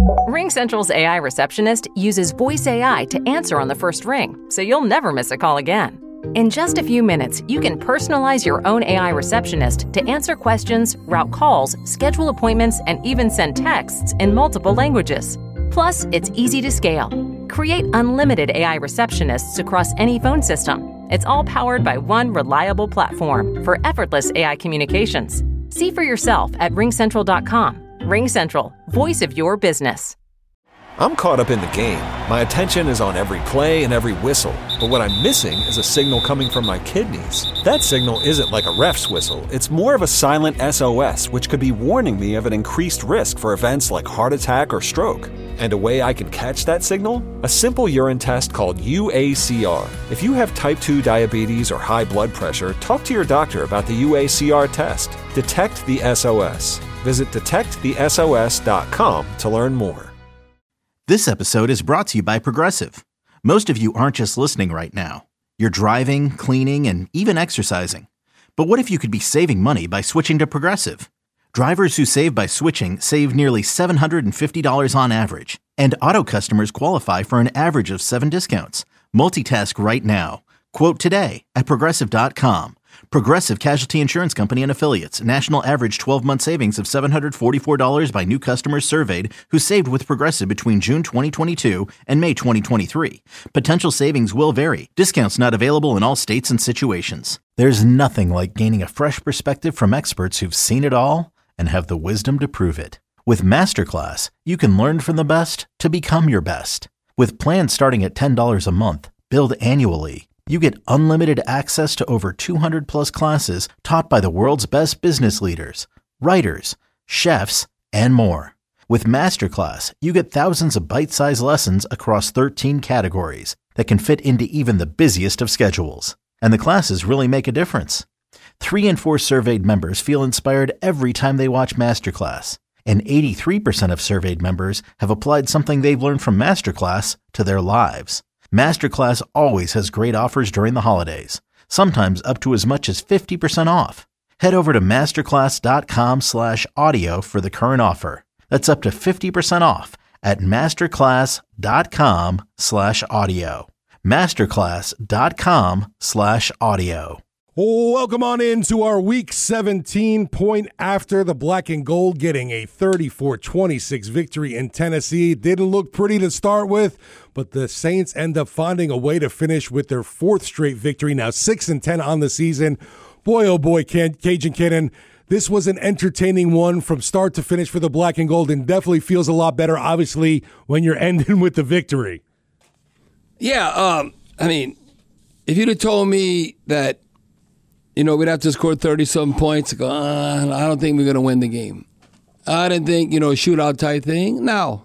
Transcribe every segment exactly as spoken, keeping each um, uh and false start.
RingCentral's A I receptionist uses voice A I to answer on the first ring, so you'll never miss a call again. In just a few minutes, you can personalize your own A I receptionist to answer questions, route calls, schedule appointments, and even send texts in multiple languages. Plus, it's easy to scale. Create unlimited A I receptionists across any phone system. It's all powered by one reliable platform for effortless A I communications. See for yourself at ring central dot com. RingCentral, voice of your business. I'm caught up in the game. My attention is on every play and every whistle. But what I'm missing is a signal coming from my kidneys. That signal isn't like a ref's whistle. It's more of a silent S O S, which could be warning me of an increased risk for events like heart attack or stroke. And a way I can catch that signal? A simple urine test called U A C R. If you have type two diabetes or high blood pressure, talk to your doctor about the U A C R test. Detect the S O S. Visit detect the S O S dot com to learn more. This episode is brought to you by Progressive. Most of you aren't just listening right now. You're driving, cleaning, and even exercising. But what if you could be saving money by switching to Progressive? Drivers who save by switching save nearly seven hundred fifty dollars on average. And auto customers qualify for an average of seven discounts. Multitask right now. Quote today at Progressive dot com. Progressive Casualty Insurance Company and Affiliates. National average twelve-month savings of seven hundred forty-four dollars by new customers surveyed who saved with Progressive between June twenty twenty-two and May twenty twenty-three. Potential savings will vary. Discounts not available in all states and situations. There's nothing like gaining a fresh perspective from experts who've seen it all and have the wisdom to prove it. With Masterclass, you can learn from the best to become your best. With plans starting at ten dollars a month, billed annually, you get unlimited access to over two hundred plus classes taught by the world's best business leaders, writers, chefs, and more. With Masterclass, you get thousands of bite-sized lessons across thirteen categories that can fit into even the busiest of schedules. And the classes really make a difference. Three in four surveyed members feel inspired every time they watch Masterclass. And eighty-three percent of surveyed members have applied something they've learned from Masterclass to their lives. Masterclass always has great offers during the holidays, sometimes up to as much as fifty percent off. Head over to masterclass dot com slash audio for the current offer. That's up to fifty percent off at masterclass dot com slash audio. masterclass dot com slash audio. Welcome on into our Week seventeen point after. The Black and Gold getting a thirty-four twenty-six victory in Tennessee. Didn't look pretty to start with, but the Saints end up finding a way to finish with their fourth straight victory. Now six and ten on the season. Boy, oh boy, Cajun Cannon, this was an entertaining one from start to finish for the Black and Gold, and definitely feels a lot better, obviously, when you're ending with the victory. Yeah, um, I mean, if you'd have told me that, you know, we'd have to score thirty-some points, go, uh, I don't think we're going to win the game. I didn't think, you know, shootout type thing. No.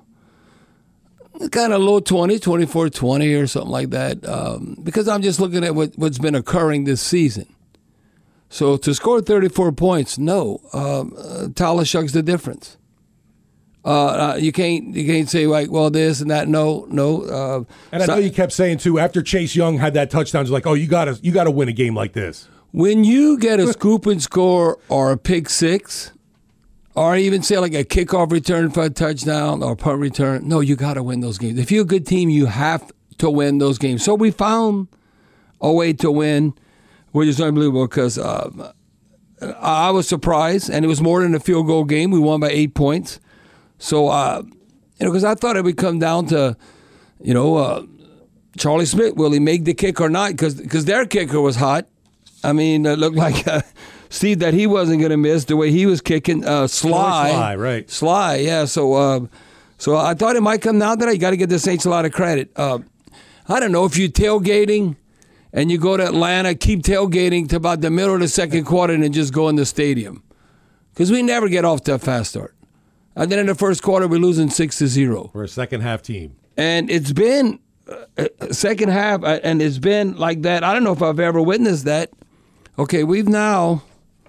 Kind of low twenty, twenty-four twenty or something like that, um, because I'm just looking at what, what's been occurring this season. So to score thirty-four points, no. Um, uh, Tyler Shuck's the difference. Uh, uh, you can't you can't say, like, well, this and that. No, no. Uh, and I know you kept saying, too, after Chase Young had that touchdown, it's like, oh, you got to you got to win a game like this. When you get a scoop and score or a pick six, or even say like a kickoff return for a touchdown or a punt return, no, you got to win those games. If you're a good team, you have to win those games. So we found a way to win, which is unbelievable because uh, I was surprised, and it was more than a field goal game. We won by eight points. So, uh, you know, because I thought it would come down to, you know, uh, Charlie Smith, will he make the kick or not? Because their kicker was hot. I mean, it looked like uh, Steve that he wasn't going to miss the way he was kicking. Uh, Sly, Sly, right? Sly, yeah. So, uh, so I thought it might come down to that. You got to give the Saints a lot of credit. Uh, I don't know if you're tailgating and you go to Atlanta, keep tailgating to about the middle of the second quarter and then just go in the stadium, because we never get off to a fast start. And then in the first quarter, we're losing six to zero. We're a second half team, and it's been uh, second half, and it's been like that. I don't know if I've ever witnessed that. Okay, we've now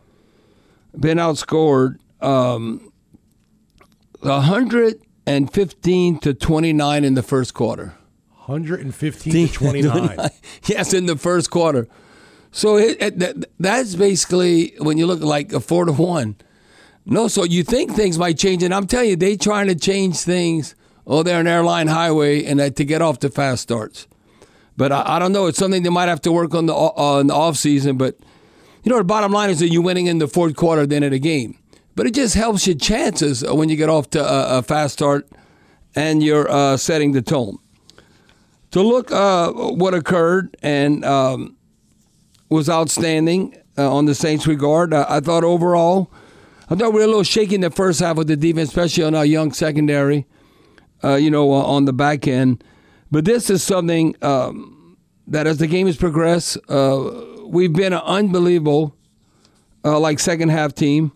been outscored um, one hundred fifteen to twenty-nine in the first quarter. one hundred fifteen to twenty-nine. Yes, in the first quarter. So it, it, that, that's basically when you look like a four to one. No, so you think things might change, and I'm telling you, they trying to change things. Oh, they're an airline highway, and that to get off the fast starts. But I, I don't know. It's something they might have to work on the uh, in the off season. But you know, the bottom line is that you're winning in the fourth quarter, then of the game. But it just helps your chances when you get off to a, a fast start, and you're uh, setting the tone. To look uh, what occurred and um, was outstanding uh, on the Saints' regard. I, I thought overall, I thought we were a little shaky in the first half with the defense, especially on our young secondary. Uh, you know, uh, on the back end. But this is something um, that as the game has progressed, uh, we've been an unbelievable, uh, like, second-half team.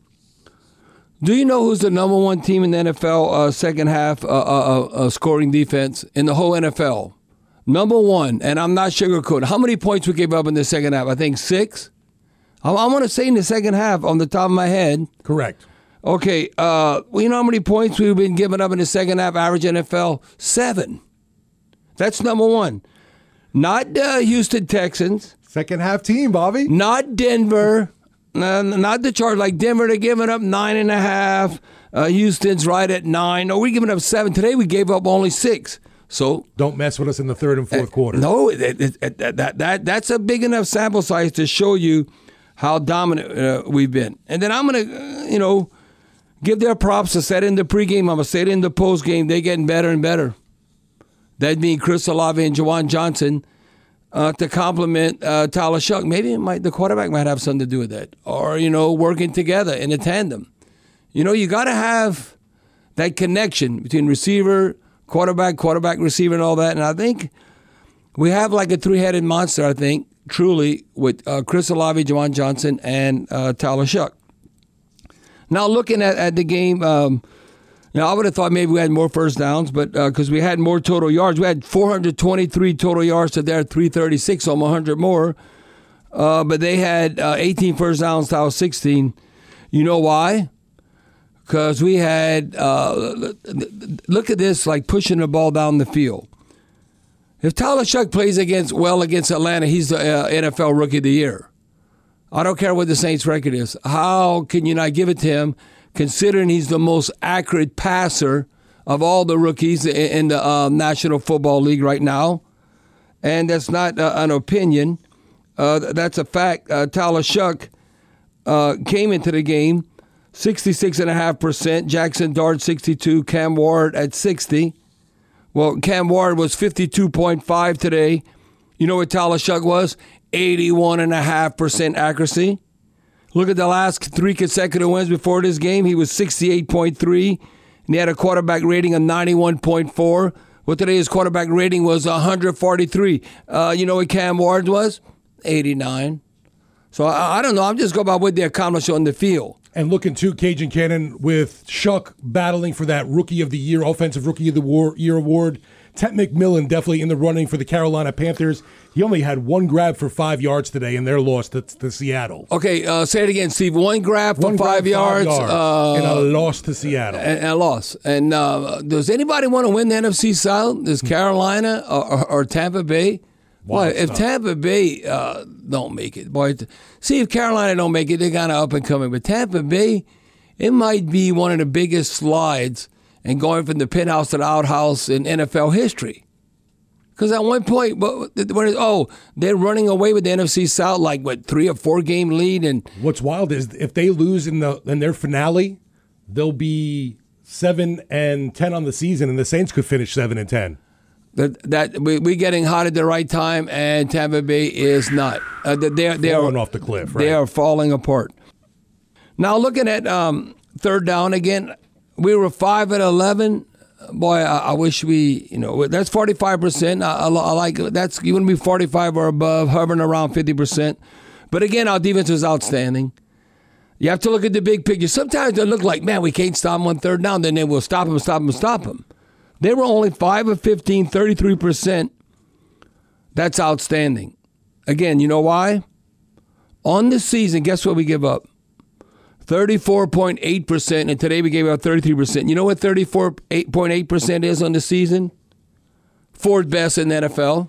Do you know who's the number one team in the N F L uh, second-half uh, uh, uh, scoring defense in the whole N F L? Number one, and I'm not sugarcoating. How many points we gave up in the second half? I think six? I, I want to say in the second half, on the top of my head. Correct. Okay, uh, well, you know how many points we've been giving up in the second half, average N F L? Seven. That's number one. Not uh, Houston Texans. Second half team, Bobby. Not Denver. Uh, not the Chargers. Like Denver, they're giving up nine and a half. Uh, Houston's right at nine. No, we're giving up seven. Today we gave up only six. So don't mess with us in the third and fourth uh, quarter. No, it, it, it, that, that that's a big enough sample size to show you how dominant uh, we've been. And then I'm going to, uh, you know, give their props. I said in the pregame, I'm going to say it in the postgame. They're getting better and better. That being Chris Olave and Juwan Johnson uh, to complement uh, Tyler Shough. Maybe it might, the quarterback might have something to do with that. Or, you know, working together in a tandem. You know, you got to have that connection between receiver, quarterback, quarterback, receiver, and all that. And I think we have like a three-headed monster, I think, truly, with uh, Chris Olave, Juwan Johnson, and uh, Tyler Shough. Now, looking at, at the game, um, you know, I would have thought maybe we had more first downs, but because uh, we had more total yards. We had four hundred twenty-three total yards to their three thirty-six, almost one hundred more. Uh, but they had uh, eighteen first downs to our sixteen. You know why? Because we had, uh, look at this, like pushing the ball down the field. If Tyler Shough plays against well against Atlanta, he's the uh, N F L Rookie of the Year. I don't care what the Saints' record is. How can you not give it to him, considering he's the most accurate passer of all the rookies in the uh, National Football League right now? And that's not uh, an opinion. Uh, that's a fact. Uh, Tyler Shough uh, came into the game sixty-six point five percent. Jackson Dart, sixty-two. Cam Ward at sixty. Well, Cam Ward was fifty-two point five today. You know what Tyler Shough was? eighty-one point five percent accuracy. Look at the last three consecutive wins before this game. He was sixty-eight point three, and he had a quarterback rating of ninety-one point four. Well, today's quarterback rating was one hundred forty-three. Uh, you know what Cam Ward was? eighty-nine. So I, I don't know. I'm just going about what they accomplished on the field. And looking to Cajun Cannon with Shough battling for that Rookie of the Year, Offensive Rookie of the War, Year award. Ted McMillan definitely in the running for the Carolina Panthers. He only had one grab for five yards today in their loss to, to Seattle. Okay, uh, say it again, Steve. One grab for one five, grab, yards. five yards uh, and a loss to Seattle. And a loss. And uh, does anybody want to win the N F C South? Does Carolina or, or, or Tampa Bay? Boy, if Tampa Bay uh, don't make it, boy, see if Carolina don't make it, they're kind of up and coming. But Tampa Bay, it might be one of the biggest slides and going from the penthouse to the outhouse in N F L history. Because at one point, when oh, they're running away with the N F C South like what three or four game lead, and what's wild is if they lose in the in their finale, they'll be seven and ten on the season, and the Saints could finish seven and ten. That that we we getting hot at the right time, and Tampa Bay is not. Uh, they're they're falling off the cliff. Right? They are falling apart. Now looking at um, third down again, we were five at eleven. Boy, I, I wish we, you know, that's forty-five percent. I, I, I like that's you want to be forty-five or above, hovering around fifty percent. But again, our defense was outstanding. You have to look at the big picture. Sometimes they look like, man, we can't stop them on third down. Then they will stop them, stop them, stop them. They were only five of fifteen, thirty-three percent. That's outstanding. Again, you know why? On the season, guess what we give up? thirty-four point eight percent, and today we gave out thirty-three percent. You know what thirty-four point eight percent is on the season? Fourth best in the N F L.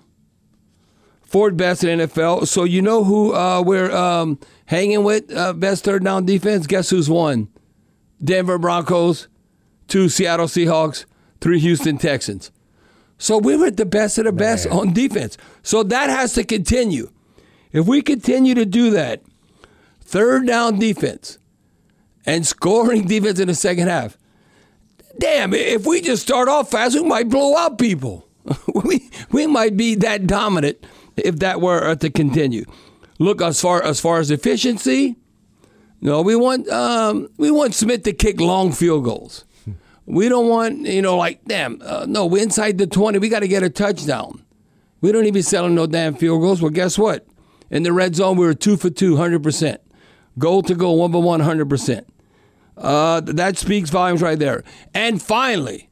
Fourth best in the N F L. So you know who uh, we're um, hanging with, uh, best third down defense? Guess who's won? Denver Broncos, two Seattle Seahawks, three Houston Texans. So we were the best of the best Man. on defense. So that has to continue. If we continue to do that, third down defense and scoring defense in the second half, damn, if we just start off fast, we might blow out people. we we might be that dominant if that were to continue. Look, as far as far as efficiency, no, we want um, we want Smith to kick long field goals. We don't want, you know, like, damn, uh, no, we're inside the twenty. We got to get a touchdown. We don't even settle no damn field goals. Well, guess what? In the red zone, we were two for two, one hundred percent. Goal to goal, one by one, one hundred percent. Uh, that speaks volumes right there. And finally,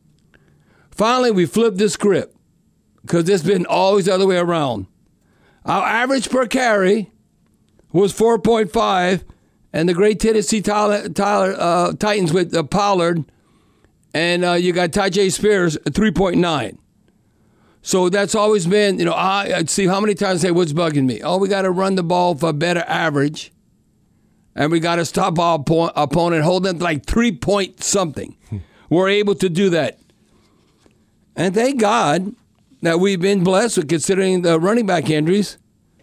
finally, we flipped the script because it's been always the other way around. Our average per carry was four point five, and the great Tennessee Tyler, Tyler, uh, Titans with uh, Pollard, and uh, you got Tyjae Spears, three point nine. So that's always been, you know, I, I see how many times I say, what's bugging me? Oh, we got to run the ball for a better average, and we got to stop our oppo- opponent, hold them to like three point something. We're able to do that. And thank God that we've been blessed with considering the running back injuries.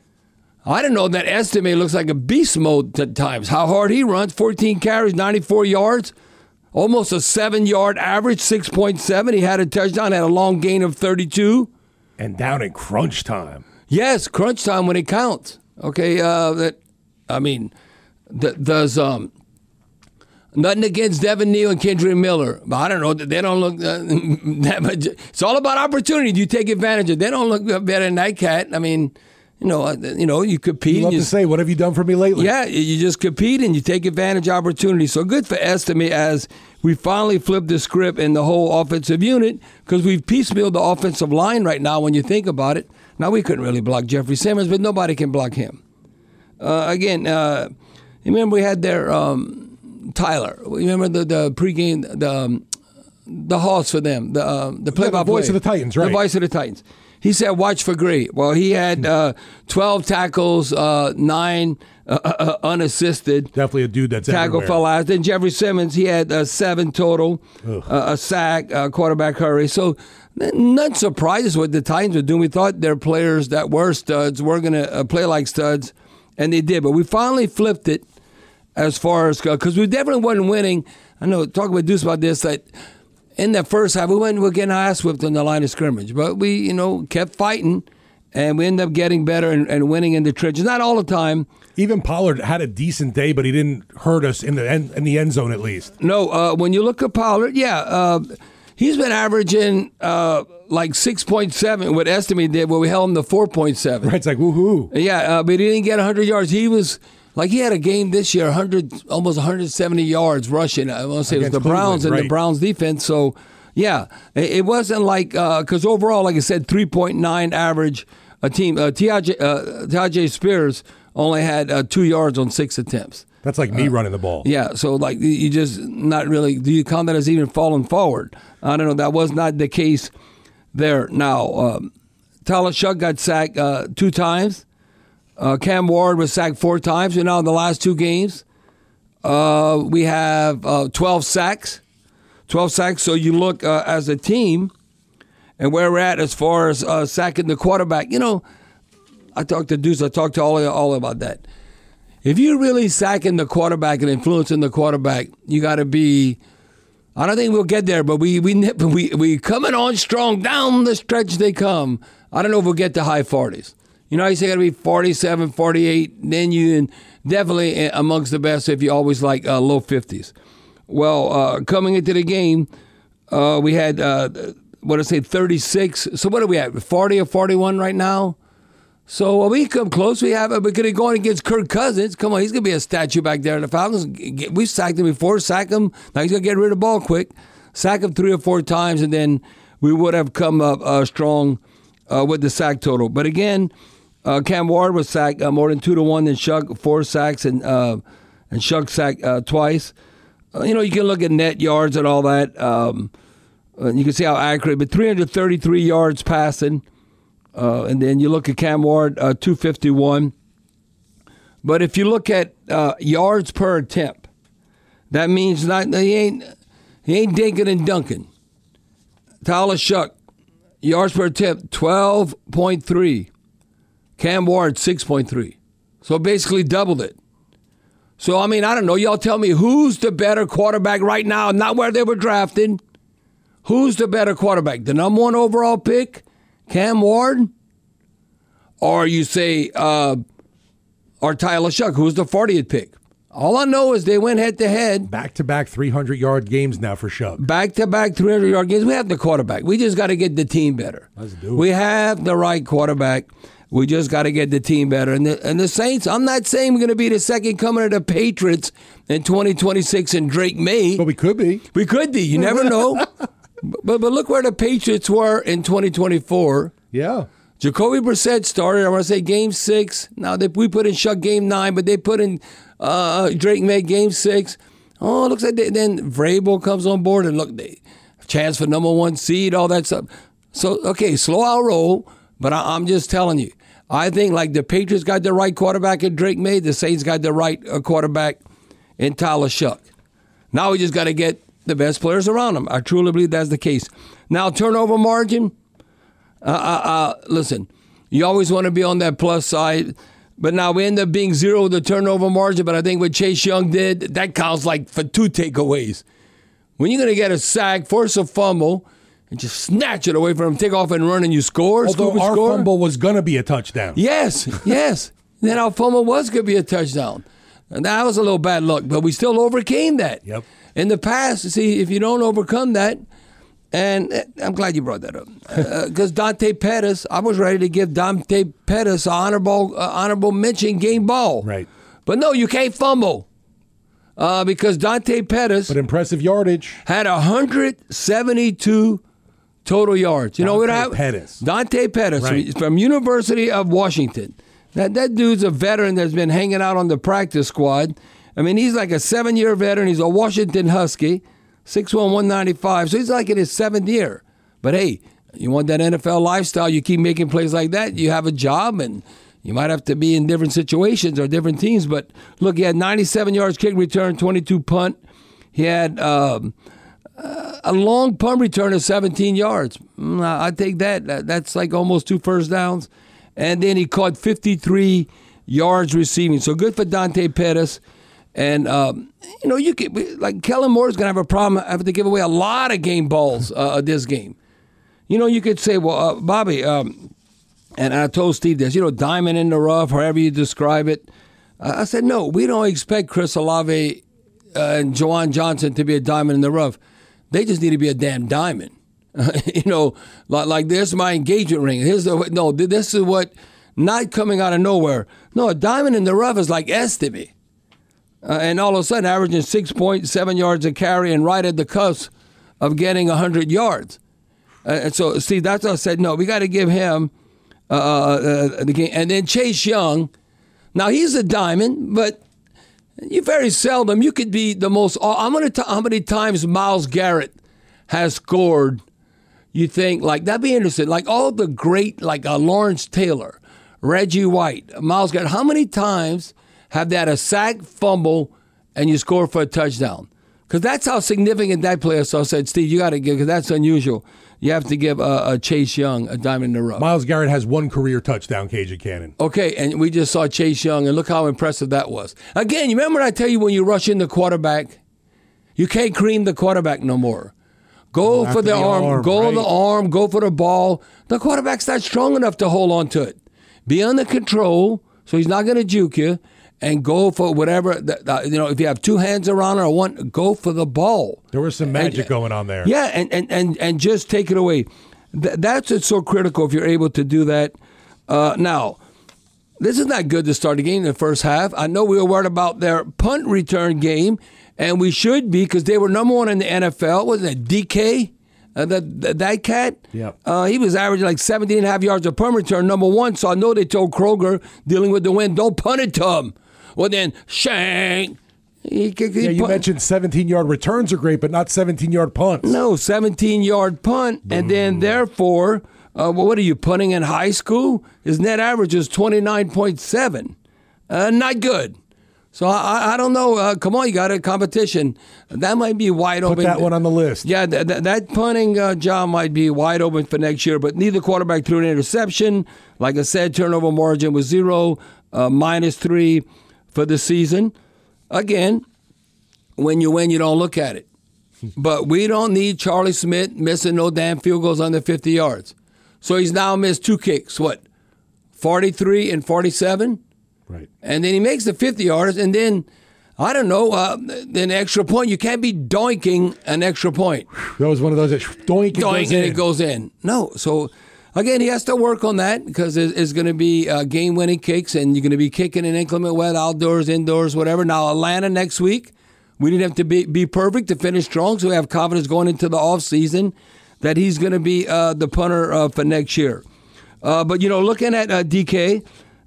I don't know, that estimate looks like a beast mode at times. How hard he runs, fourteen carries, ninety-four yards, almost a seven-yard average, six point seven. He had a touchdown, had a long gain of thirty-two. And down in crunch time. Yes, crunch time when it counts. Okay, uh, that I mean, th- does um, nothing against Devin Neal and Kendrick Miller, but I don't know, they don't look uh, that much. It's all about opportunity. Do you take advantage of it? They don't look better than that cat. I mean, you know, uh, you know, you compete. You love and you, to say, what have you done for me lately? Yeah, you just compete and you take advantage of opportunity. So good for Estime as we finally flipped the script in the whole offensive unit because we've piecemealed the offensive line right now when you think about it. Now, we couldn't really block Jeffrey Simmons, but nobody can block him. Uh, again, uh, remember we had their um, Tyler. Remember the, the pregame, the um, the Hoss for them, the uh, the play-by-play. Yeah, the voice of the Titans, right? The voice of the Titans. He said, watch for Gray. Well, he had uh, twelve tackles, uh, nine uh, uh, unassisted. Definitely a dude that's tackle everywhere. for last. Then Jeffrey Simmons, he had uh, seven total, uh, a sack, uh, quarterback hurry. So not surprises what the Titans were doing. We thought their players that were studs were going to uh, play like studs, and they did. But we finally flipped it as far as, because we definitely wasn't winning. I know, talking with Deuce about this, that in the first half, we went, we were getting our ass whipped on the line of scrimmage. But we, you know, kept fighting, and we ended up getting better and, and winning in the trenches. Not all the time. Even Pollard had a decent day, but he didn't hurt us in the end, in the end zone at least. No, uh, when you look at Pollard, yeah, uh, he's been averaging uh, like six point seven, what Estime did, where we held him to four point seven. Right, it's like, woohoo. Yeah, uh, but he didn't get one hundred yards. He was... Like, he had a game this year, one hundred, almost one hundred seventy yards rushing. I want to say it was the Browns Cleveland, and right. the Browns defense. So, yeah, it, it wasn't like, because uh, overall, like I said, three point nine average a team. Uh, Tyjae uh, Spears only had uh, two yards on six attempts. That's like me uh, running the ball. Yeah, so like you just not really, do you count that as even falling forward? I don't know. That was not the case there. Now, um, Tyler Shuck got sacked uh, two times. Uh, Cam Ward was sacked four times. And now in the last two games, uh, we have uh, twelve sacks. twelve sacks. So you look uh, as a team and where we're at as far as uh, sacking the quarterback. You know, I talked to Deuce. I talked to all, all about that. If you're really sacking the quarterback and influencing the quarterback, you got to be, I don't think we'll get there, but we we we we coming on strong. Down the stretch they come. I don't know if we'll get to high forties. You know, you say got to be forty-seven, forty-eight, then you definitely amongst the best if you always like uh, low fifties. Well, uh, coming into the game, uh, we had, uh, what did I say, thirty-six. So what are we at, forty or forty-one right now? So uh, we come close. We have, we're going to go against Kirk Cousins. Come on, he's going to be a statue back there in the Falcons. We've sacked him before, sack him. Now he's going to get rid of the ball quick. Sack him three or four times, and then we would have come up uh, strong uh, with the sack total. But again, Uh, Cam Ward was sacked uh, more than two to one than Shuck, four sacks, and uh, and Shuck sacked uh, twice. Uh, you know, you can look at net yards and all that. Um, uh, you can see how accurate, but three hundred thirty-three yards passing. Uh, and then you look at Cam Ward, uh, two fifty-one. But if you look at uh, yards per attempt, That means not he ain't he ain't dinking and dunking. Tyler Shuck, yards per attempt, twelve point three. Cam Ward, six point three. So basically doubled it. So, I mean, I don't know. Y'all tell me who's the better quarterback right now, not where they were drafted. Who's the better quarterback? The number one overall pick, Cam Ward? Or you say, uh, or Tyler Shuck, who's the fortieth pick? All I know is they went head-to-head. Back-to-back three hundred-yard games now for Shuck. Back-to-back three hundred-yard games. We have the quarterback. We just got to get the team better. Let's do it. We have the right quarterback. We just got to get the team better. And the, and the Saints, I'm not saying we're going to be the second coming of the Patriots in twenty twenty-six and Drake May. But we could be. We could be. You never know. but, but look where the Patriots were in twenty twenty-four. Yeah. Jacoby Brissett started, I want to say, game six. Now, they, we put in Shuck game nine, but they put in uh, Drake May game six. Oh, it looks like they, then Vrabel comes on board, and look, they chance for number one seed, all that stuff. So, okay, slow our roll, but I, I'm just telling you. I think like the Patriots got the right quarterback in Drake May, the Saints got the right uh, quarterback in Tyler Shuck. Now we just got to get the best players around them. I truly believe that's the case. Now, turnover margin, uh, uh, uh, listen, you always want to be on that plus side, but now we end up being zero with the turnover margin, but I think what Chase Young did, that counts like for two takeaways. When you're going to get a sack, force a fumble, and just snatch it away from him, take off and run, and you score. Although scoop, our score. fumble was going to be a touchdown. Yes, yes. Then our fumble was going to be a touchdown. And that was a little bad luck, but we still overcame that. Yep. In the past, see, if you don't overcome that, and I'm glad you brought that up, because uh, Dante Pettis, I was ready to give Dante Pettis an honorable, uh, honorable mention game ball. Right. But no, you can't fumble. Uh, because Dante Pettis But impressive yardage. had one hundred seventy-two total yards. You Dante know what I Pettis. Dante Pettis Right. from University of Washington. That that dude's a veteran that's been hanging out on the practice squad. I mean, he's like a seven-year veteran. He's a Washington Husky, six one, one ninety-five. So he's like in his seventh year. But hey, you want that N F L lifestyle, you keep making plays like that, you have a job, and you might have to be in different situations or different teams. But look, he had ninety-seven yards kick return, twenty-two punt. He had um, a long punt return of seventeen yards. I take that. That's like almost two first downs. And then he caught fifty-three yards receiving. So good for Dante Pettis. And, um, you know, you could, like Kellen Moore's going to have a problem having to give away a lot of game balls uh, this game. You know, you could say, well, uh, Bobby, um, and I told Steve this, you know, diamond in the rough, however you describe it. Uh, I said, no, we don't expect Chris Olave uh, and Juwan Johnson to be a diamond in the rough. They just need to be a damn diamond. you know, like, like this is my engagement ring. Here's the no, this is what not coming out of nowhere. No, a diamond in the rough is like Estime. Uh, and all of a sudden averaging six point seven yards a carry and right at the cusp of getting one hundred yards. Uh, and so, see, that's what I said, no, we got to give him uh, uh, the game. And then Chase Young, now he's a diamond, but you very seldom, you could be the most, I'm going to tell how many times Myles Garrett has scored. You think, like, that'd be interesting. Like all the great, like uh, Lawrence Taylor, Reggie White, Myles Garrett, how many times have they had a sack, fumble, and you score for a touchdown? Because that's how significant that player is. So I said, Steve, you got to give, because that's unusual. You have to give uh, a Chase Young a diamond in the rough. Myles Garrett has one career touchdown, Cajun Cannon. Okay, and we just saw Chase Young, and look how impressive that was. Again, you remember I tell you when you rush in the quarterback, you can't cream the quarterback no more. Go for the, the arm, arm, go right. the arm, go for the ball. The quarterback's not strong enough to hold on to it. Be under control, so he's not going to juke you, and go for whatever, you know, if you have two hands around it or one, go for the ball. There was some magic and, going on there. Yeah, and, and, and, and just take it away. Th- that's what's so critical if you're able to do that. Uh, now, this is not good to start a game in the first half. I know we were worried about their punt return game, and we should be because they were number one in the N F L. Wasn't it D K? Uh, that, that that cat? Yeah. Uh, he was averaging like seventeen and a half yards of punt return, number one. So I know they told Kroger, dealing with the wind, don't punt it to him. Well, then, shank. He, he yeah, you punt. mentioned seventeen-yard returns are great, but not seventeen-yard punts. No, seventeen-yard punt. Mm. And then, therefore, uh, well, what are you, punting in high school? His net average is twenty-nine point seven. Uh, not good. So I, I don't know. Uh, come on, you got a competition. That might be wide Put open. that one on the list. Yeah, th- th- that punting uh, job might be wide open for next year, but neither quarterback threw an interception. Like I said, turnover margin was zero, uh, minus three for the season. Again, when you win, you don't look at it. But we don't need Charlie Smith missing no damn field goals under fifty yards. So he's now missed two kicks, what, forty-three and forty-seven? Right. And then he makes the fifty yards, and then, I don't know, uh, then extra point. You can't be doinking an extra point. That was one of those that doink, it Doink goes and in. it goes in. No. So, again, he has to work on that because it's, it's going to be uh, game-winning kicks, and you're going to be kicking in inclement weather, outdoors, indoors, whatever. Now, Atlanta next week, we need him to be, be perfect to finish strong, so we have confidence going into the offseason that he's going to be uh, the punter uh, for next year. Uh, but, you know, looking at uh, D K,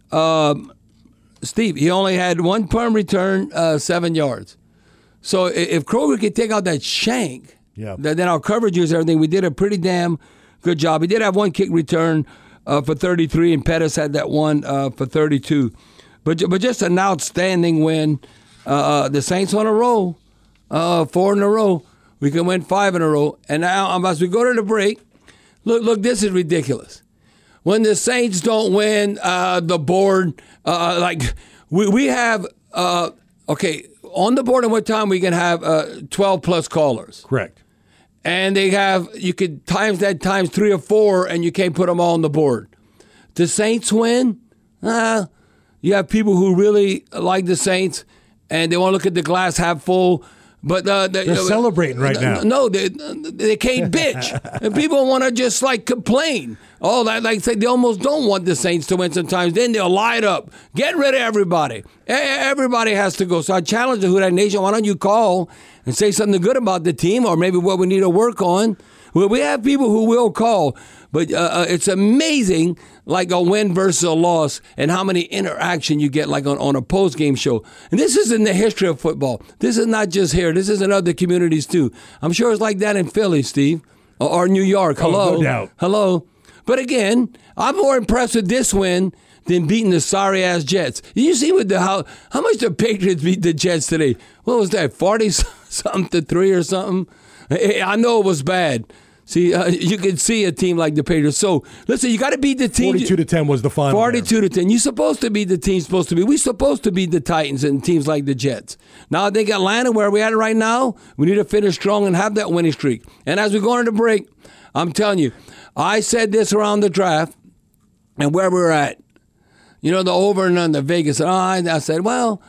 um, Steve, he only had one punt return, uh, seven yards. So if Kroger could take out that shank, yeah. then our coverage is everything. We did a pretty damn good job. He did have one kick return uh, for thirty-three, and Pettis had that one uh, for thirty-two. But but just an outstanding win. Uh, the Saints on a roll, uh, four in a row. We can win five in a row. And now um, as we go to the break, look, look, this is ridiculous. When the Saints don't win, uh, the board, uh, like we, we have, uh, okay, on the board at what time we can have uh, twelve plus callers. Correct. And they have, you could times that times three or four, and you can't put them all on the board. The Saints win, uh, you have people who really like the Saints, and they want to look at the glass half full. But uh, they're uh, celebrating right now. No, they they can't bitch, and people want to just like complain. Oh, that, like say they almost don't want the Saints to win. Sometimes then they'll light up, get rid of everybody. Everybody has to go. So I challenge the Who Dat Nation. Why don't you call and say something good about the team, or maybe what we need to work on? Well, we have people who will call, but uh, it's amazing, like a win versus a loss, and how many interaction you get, like on, on a post-game show. And this is in the history of football. This is not just here. This is in other communities, too. I'm sure it's like that in Philly, Steve, or, or New York. Hello. Oh, no doubt. Hello. But again, I'm more impressed with this win than beating the sorry-ass Jets. You see with the how how much the Patriots beat the Jets today? What was that, forty-something to three or something? I know it was bad. See, uh, you can see a team like the Patriots. So, listen, you got to beat the team. forty-two to ten was the final. forty-two to ten. You're supposed to beat the team supposed to be. We're supposed to beat the Titans and teams like the Jets. Now, I think Atlanta, where we're at right now, we need to finish strong and have that winning streak. And as we go into the break, I'm telling you, I said this around the draft and where we're at. You know, the over and under Vegas. And I, I said, well,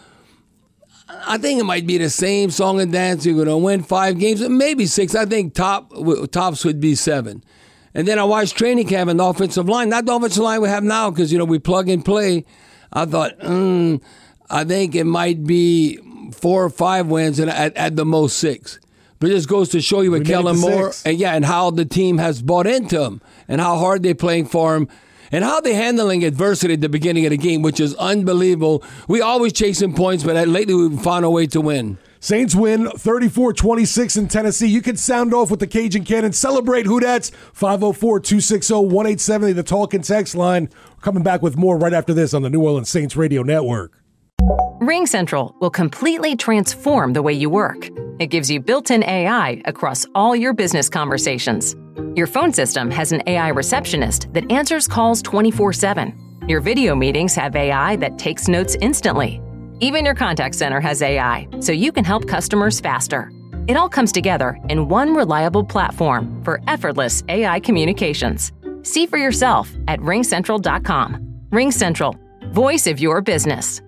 I think it might be the same song and dance. You're going to win five games, maybe six. I think top tops would be seven. And then I watched training camp and the offensive line. Not the offensive line we have now because, you know, we plug and play. I thought, mm, I think it might be four or five wins and at, at the most six. But it just goes to show you with Kellen Moore and, yeah, and how the team has bought into him and how hard they're playing for him. And how they're handling adversity at the beginning of the game, which is unbelievable. We always chasing points, but lately we've found a way to win. Saints win thirty-four twenty-six in Tennessee. You can sound off with the Cajun Cannon. Celebrate Who Dats. five oh four, two six oh, one eight seven oh, the talk and text line. We're coming back with more right after this on the New Orleans Saints Radio Network. RingCentral will completely transform the way you work. It gives you built-in A I across all your business conversations. Your phone system has an A I receptionist that answers calls twenty-four seven. Your video meetings have A I that takes notes instantly. Even your contact center has A I, so you can help customers faster. It all comes together in one reliable platform for effortless A I communications. See for yourself at ring central dot com. RingCentral, voice of your business.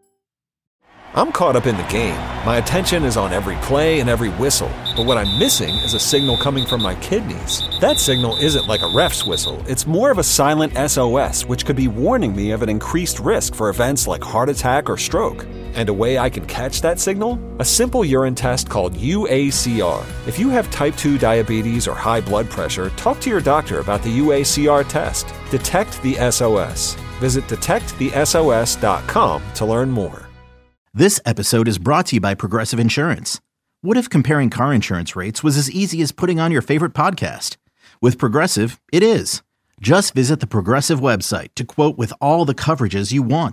I'm caught up in the game. My attention is on every play and every whistle. But what I'm missing is a signal coming from my kidneys. That signal isn't like a ref's whistle. It's more of a silent S O S, which could be warning me of an increased risk for events like heart attack or stroke. And a way I can catch that signal? A simple urine test called U A C R. If you have type two diabetes or high blood pressure, talk to your doctor about the U A C R test. Detect the S O S. Visit detect the S O S dot com to learn more. This episode is brought to you by Progressive Insurance. What if comparing car insurance rates was as easy as putting on your favorite podcast? With Progressive, it is. Just visit the Progressive website to quote with all the coverages you want.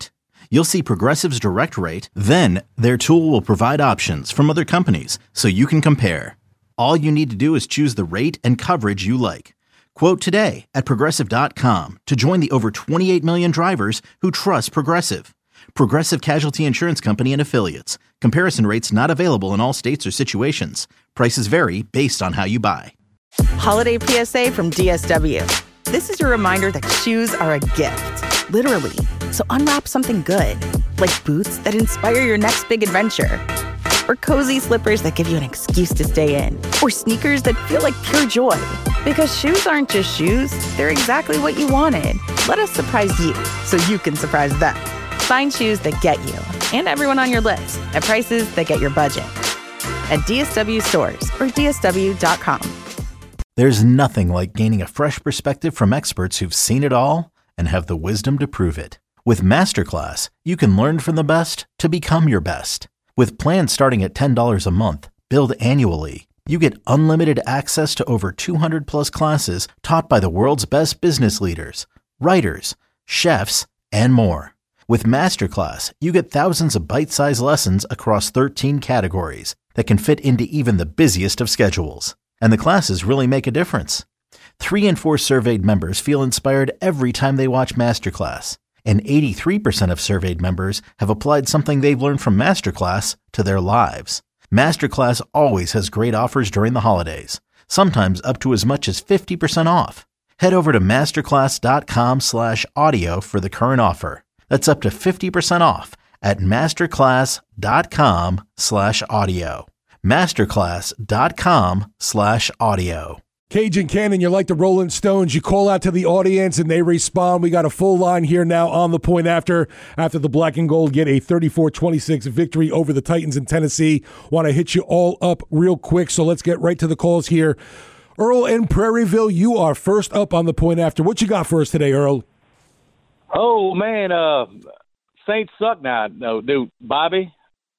You'll see Progressive's direct rate, then their tool will provide options from other companies so you can compare. All you need to do is choose the rate and coverage you like. Quote today at Progressive dot com to join the over twenty-eight million drivers who trust Progressive. Progressive Casualty Insurance Company and Affiliates. Comparison rates not available in all states or situations. Prices vary based on how you buy. Holiday P S A from D S W. This is your reminder that shoes are a gift, literally. So unwrap something good, like boots that inspire your next big adventure, or cozy slippers that give you an excuse to stay in, or sneakers that feel like pure joy. Because shoes aren't just shoes, they're exactly what you wanted. Let us surprise you so you can surprise them. Find shoes that get you and everyone on your list at prices that get your budget. At D S W stores or D S W dot com. There's nothing like gaining a fresh perspective from experts who've seen it all and have the wisdom to prove it. With Masterclass, you can learn from the best to become your best. With plans starting at ten dollars a month, billed annually, you get unlimited access to over two hundred plus classes taught by the world's best business leaders, writers, chefs, and more. With Masterclass, you get thousands of bite-sized lessons across thirteen categories that can fit into even the busiest of schedules. And the classes really make a difference. Three in four surveyed members feel inspired every time they watch Masterclass. And eighty-three percent of surveyed members have applied something they've learned from Masterclass to their lives. Masterclass always has great offers during the holidays, sometimes up to as much as fifty percent off. Head over to masterclass.com slash audio for the current offer. That's up to fifty percent off at masterclass.com slash audio. Masterclass.com slash audio. Cajun Cannon, you're like the Rolling Stones. You call out to the audience and they respond. We got a full line here now on the point after. After the Black and Gold get a thirty-four twenty-six victory over the Titans in Tennessee. Want to hit you all up real quick, so let's get right to the calls here. Earl in Prairieville, you are first up on the point after. What you got for us today, Earl? Oh, man, uh, Saints suck now, no, dude. Bobby?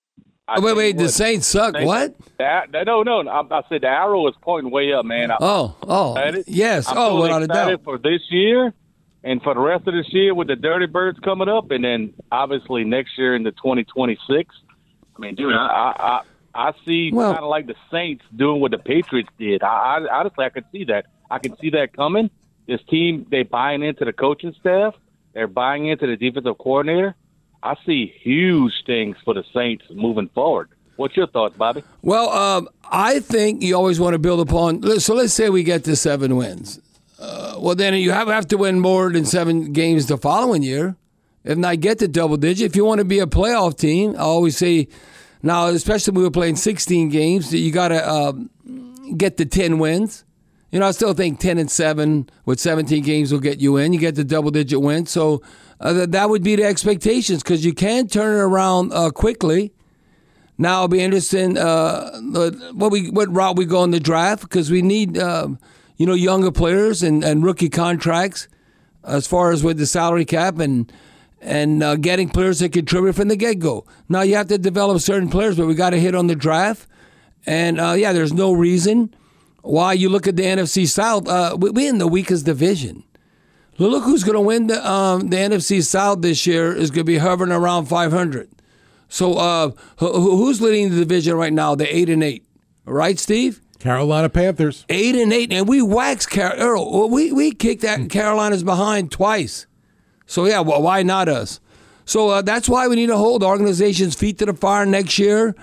I wait, wait, the Saints suck. Saints, what? The, no, no, I, I said the arrow is pointing way up, man. I, oh, oh, yes. I'm oh, so without a doubt. For this year and for the rest of this year with the Dirty Birds coming up, and then obviously next year in the twenty twenty-six. I mean, dude, I I, I see well, kind of like the Saints doing what the Patriots did. I, I honestly, I could see that. I can see that coming. This team, they buying into the coaching staff. They're buying into the defensive coordinator. I see huge things for the Saints moving forward. What's your thoughts, Bobby? Well, um, I think you always want to build upon. So let's say we get to seven wins. Uh, well, then you have, have to win more than seven games the following year, if not get to double digit. If you want to be a playoff team, I always say now, especially when we were playing sixteen games, you got to uh, get to ten wins. You know, I still think ten and seven with seventeen games will get you in. You get the double digit win. So uh, that would be the expectations because you can turn it around uh, quickly. Now it'll be interesting uh, what we what route we go in the draft because we need uh, you know younger players and, and rookie contracts as far as with the salary cap and and uh, getting players that contribute from the get go. Now you have to develop certain players, but we got to hit on the draft. And uh, yeah, there's no reason why you look at the N F C South. Uh, we're in the weakest division. Look who's going to win the um, the N F C South this year is going to be hovering around five hundred. So uh, who's leading the division right now? The eight and eight, right, Steve? Carolina Panthers. Eight and eight, and we waxed Car- Earl. We we kicked that Carolina's behind twice. So yeah, well, why not us? So uh, that's why we need to hold organizations' feet to the fire next year.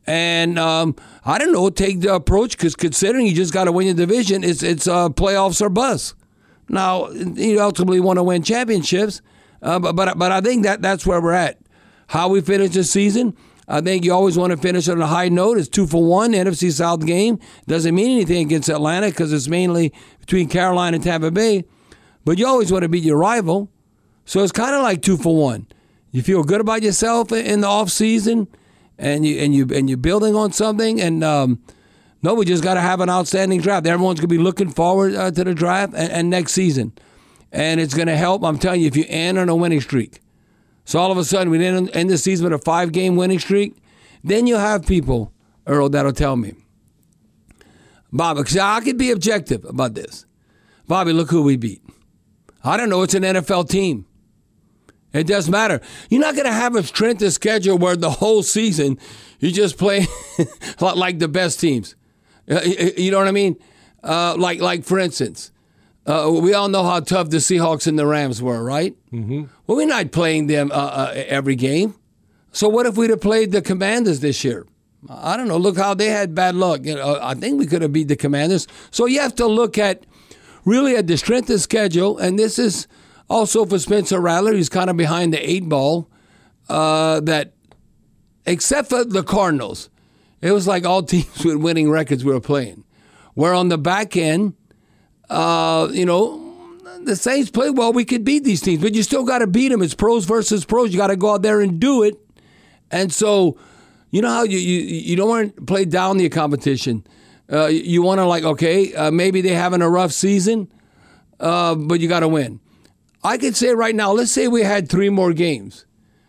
And um, I don't know, take the approach because considering you just got to win your division, it's it's uh, playoffs or bust. Now you ultimately want to win championships, uh, but but but I think that that's where we're at. How we finish the season, I think you always want to finish on a high note. It's two for one. The N F C South game doesn't mean anything against Atlanta because it's mainly between Carolina and Tampa Bay. But you always want to beat your rival. So it's kind of like two for one. You feel good about yourself in the off season, and you and you and you're building on something. And um, no, we just got to have an outstanding draft. Everyone's going to be looking forward uh, to the draft and, and next season, and it's going to help. I'm telling you, if you end on a winning streak. So all of a sudden, we didn't end the season with a five-game winning streak. Then you'll have people, Earl, that'll tell me, Bobby, because I could be objective about this. Bobby, look who we beat. I don't know. It's an N F L team. It doesn't matter. You're not going to have a strength of schedule where the whole season you just play like the best teams. You know what I mean? Uh, like, like for instance, uh, we all know how tough the Seahawks and the Rams were, right? Mm-hmm. Well, we're not playing them uh, uh, every game. So what if we'd have played the Commanders this year? I don't know. Look how they had bad luck. You know, I think we could have beat the Commanders. So you have to look at really at the strength of schedule, and this is also for Spencer Rattler. He's kind of behind the eight ball. Uh, that, except for the Cardinals, it was like all teams with winning records we were playing. Where on the back end, uh, you know, the Saints play well. We could beat these teams, but you still got to beat them. It's pros versus pros. You got to go out there and do it. And so, you know how you you, you don't want to play down the competition. Uh, you want to like, okay, uh, maybe they're having a rough season, uh, but you got to win. I could say right now, let's say we had three more games.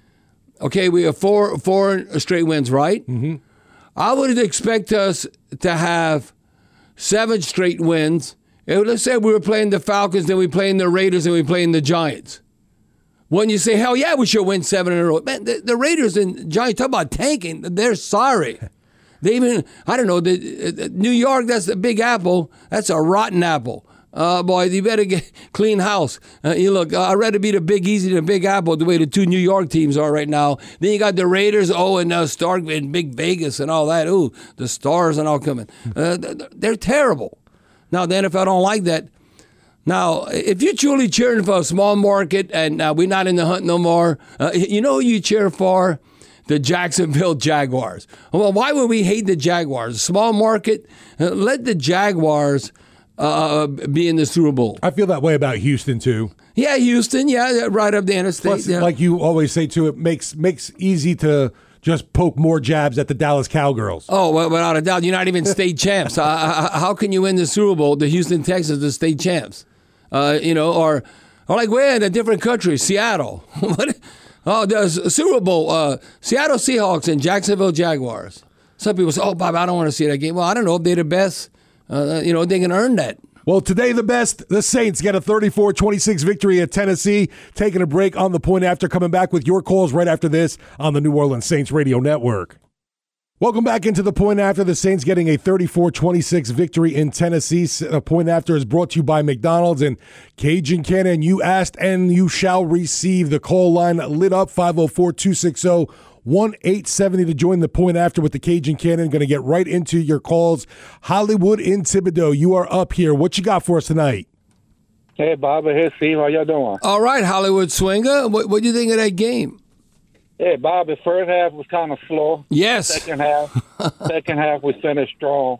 Okay, we have four four straight wins, right? Mm-hmm. I would expect us to have seven straight wins. And let's say we were playing the Falcons, then we playing the Raiders, and we playing the Giants. When you say, hell yeah, we should win seven in a row. Man, the, the Raiders and Giants, talk about tanking, they're sorry. They even, I don't know, the, the New York, that's the Big Apple. That's a rotten apple. Uh, boy, you better get clean house. Uh, you look, uh, I'd rather be the Big Easy than the Big Apple, the way the two New York teams are right now. Then you got the Raiders, oh, and uh, Stark and Big Vegas and all that. Ooh, the Stars and all coming. Uh, they're terrible. Now, the N F L don't like that. Now, if you're truly cheering for a small market and uh, we're not in the hunt no more, uh, you know who you cheer for? The Jacksonville Jaguars. Well, why would we hate the Jaguars? Small market, uh, let the Jaguars uh, be in the Super Bowl. I feel that way about Houston, too. Yeah, Houston, yeah, right up the interstate. Plus, yeah. like you always say, too, it makes makes easy to just poke more jabs at the Dallas Cowgirls. Oh, well, without a doubt. You're not even state champs. uh, how can you win the Super Bowl? The Houston Texans, the state champs. Uh, you know, or or like we're in a different country, Seattle. What? Oh, there's Super Bowl, uh, Seattle Seahawks and Jacksonville Jaguars. Some people say, oh, Bob, I don't want to see that game. Well, I don't know if they're the best. Uh, you know, they can earn that. Well, today the best, the Saints get a thirty-four twenty-six victory at Tennessee. Taking a break on the point after, coming back with your calls right after this on the New Orleans Saints Radio Network. Welcome back into the point after. The Saints getting a thirty-four twenty-six victory in Tennessee. The point after is brought to you by McDonald's and Cajun Cannon. You asked and you shall receive. The call line lit up, five oh four, two six oh, one eight seven oh to join the point after with the Cajun Cannon. Going to get right into your calls. Hollywood in Thibodaux, you are up here. What you got for us tonight? Hey, Bob. Hey, Steve. How y'all doing? All right, Hollywood Swinger. What do you think of that game? Hey, Bob, the first half was kind of slow. Yes. Second half, second half we finished strong.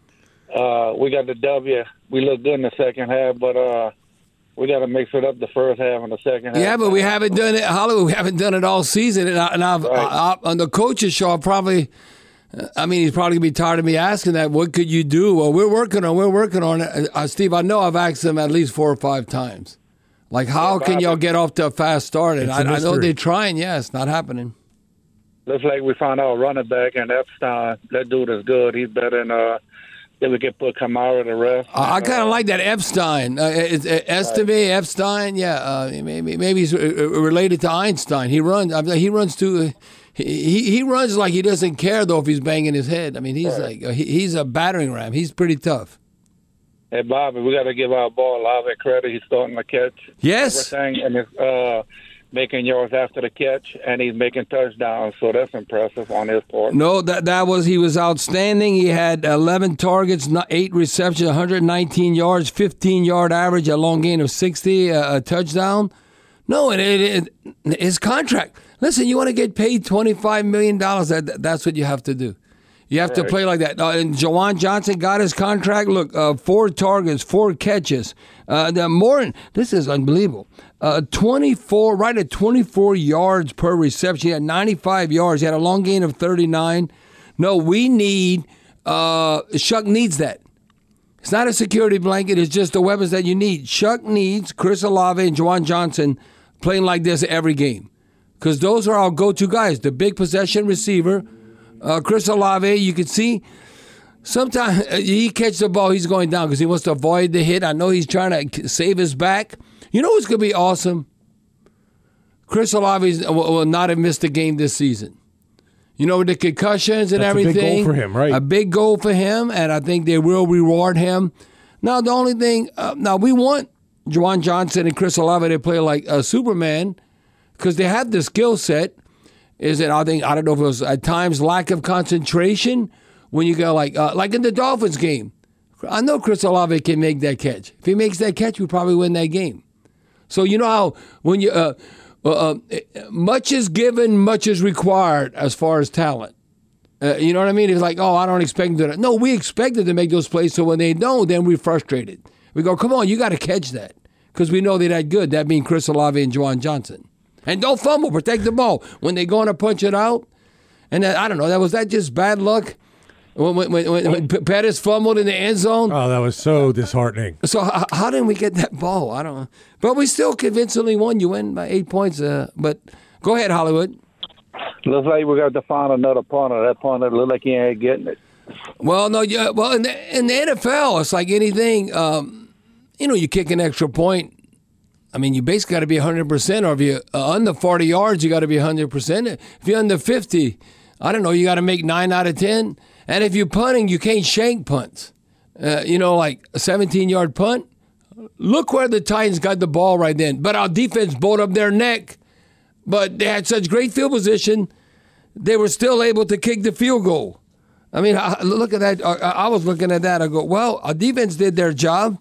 Uh, we got the W. We looked good in the second half, but uh, we got to mix it up the first half and the second half. Yeah, but we haven't done it, Hollywood. We haven't done it all season, and, I, and I've right. I, I, on the coaches show. I'll probably, I mean, he's probably gonna be tired of me asking that. What could you do? Well, we're working on. We're working on it, uh, Steve. I know I've asked him at least four or five times. Like, how yeah, can y'all get off to a fast start? And I, I know they're trying. Yeah, it's not happening. Looks like we found out running back and Epstein. That dude is good. He's better than uh, then we can put Kamara to rest. Uh, I kind of uh, like that Epstein. Uh, it's, uh, Esteve, right. Epstein. Yeah, uh, maybe maybe he's related to Einstein. He runs. I mean, he runs too. He he runs like he doesn't care though if he's banging his head. I mean, he's right. like he, he's a battering ram. He's pretty tough. Hey, Bobby, we got to give our ball a lot of credit. He's starting to catch. Yes. Everything, and it's uh, making yards after the catch, and he's making touchdowns. So that's impressive on his part. No, that that was he was outstanding. He had eleven targets, eight receptions, one hundred nineteen yards, fifteen-yard average, a long gain of sixty, a, a touchdown. No, and it, it, his contract. Listen, you want to get paid twenty-five million dollars, that, that's what you have to do. You have right. to play like that. Uh, and Juwan Johnson got his contract. Look, uh, four targets, four catches. Uh, the more, this is unbelievable. Uh, twenty-four, right at twenty-four yards per reception. He had ninety-five yards. He had a long gain of thirty-nine. No, we need, uh, Shuck needs that. It's not a security blanket. It's just the weapons that you need. Shuck needs Chris Olave and Juwan Johnson playing like this every game. Because those are our go-to guys. The big possession receiver. Uh, Chris Olave, you can see sometimes he catches the ball, he's going down because he wants to avoid the hit. I know he's trying to save his back. You know what's going to be awesome? Chris Olave will, will not have missed a game this season. You know, with the concussions and That's everything. a big goal for him, right? A big goal for him, and I think they will reward him. Now, the only thing, uh, now we want Juwan Johnson and Chris Olave to play like a Superman because they have the skill set. Is it, I think, I don't know if it was at times lack of concentration when you go like, uh, like in the Dolphins game. I know Chris Olave can make that catch. If he makes that catch, we probably win that game. So you know how when you, uh, uh, much is given, much is required as far as talent. Uh, you know what I mean? It's like, oh, I don't expect them to do that. No, we expected to make those plays, so when they don't, then we're frustrated. We go, come on, you got to catch that because we know they're that good. That being Chris Olave and Juwan Johnson. And don't fumble, protect the ball. When they go on to punch it out, and that, I don't know, that was that just bad luck? When, when, when, when Pettis fumbled in the end zone? Oh, that was so disheartening. So how, how didn't we get that ball? I don't know. But we still convincingly won. You win by eight points. Uh, but go ahead, Hollywood. Looks like we got to find another punter. That punter looks like he ain't getting it. Well, no, yeah, well, in the, in the N F L, it's like anything. Um, you know, you kick an extra point. I mean, you basically got to be one hundred percent, or if you're uh, under forty yards, you got to be one hundred percent. If you're under fifty, I don't know, you got to make nine out of ten. And if you're punting, you can't shank punts. Uh, you know, like a seventeen-yard punt. Look where the Titans got the ball right then. But our defense bowled up their neck. But they had such great field position, they were still able to kick the field goal. I mean, I, look at that. I, I was looking at that. I go, well, our defense did their job.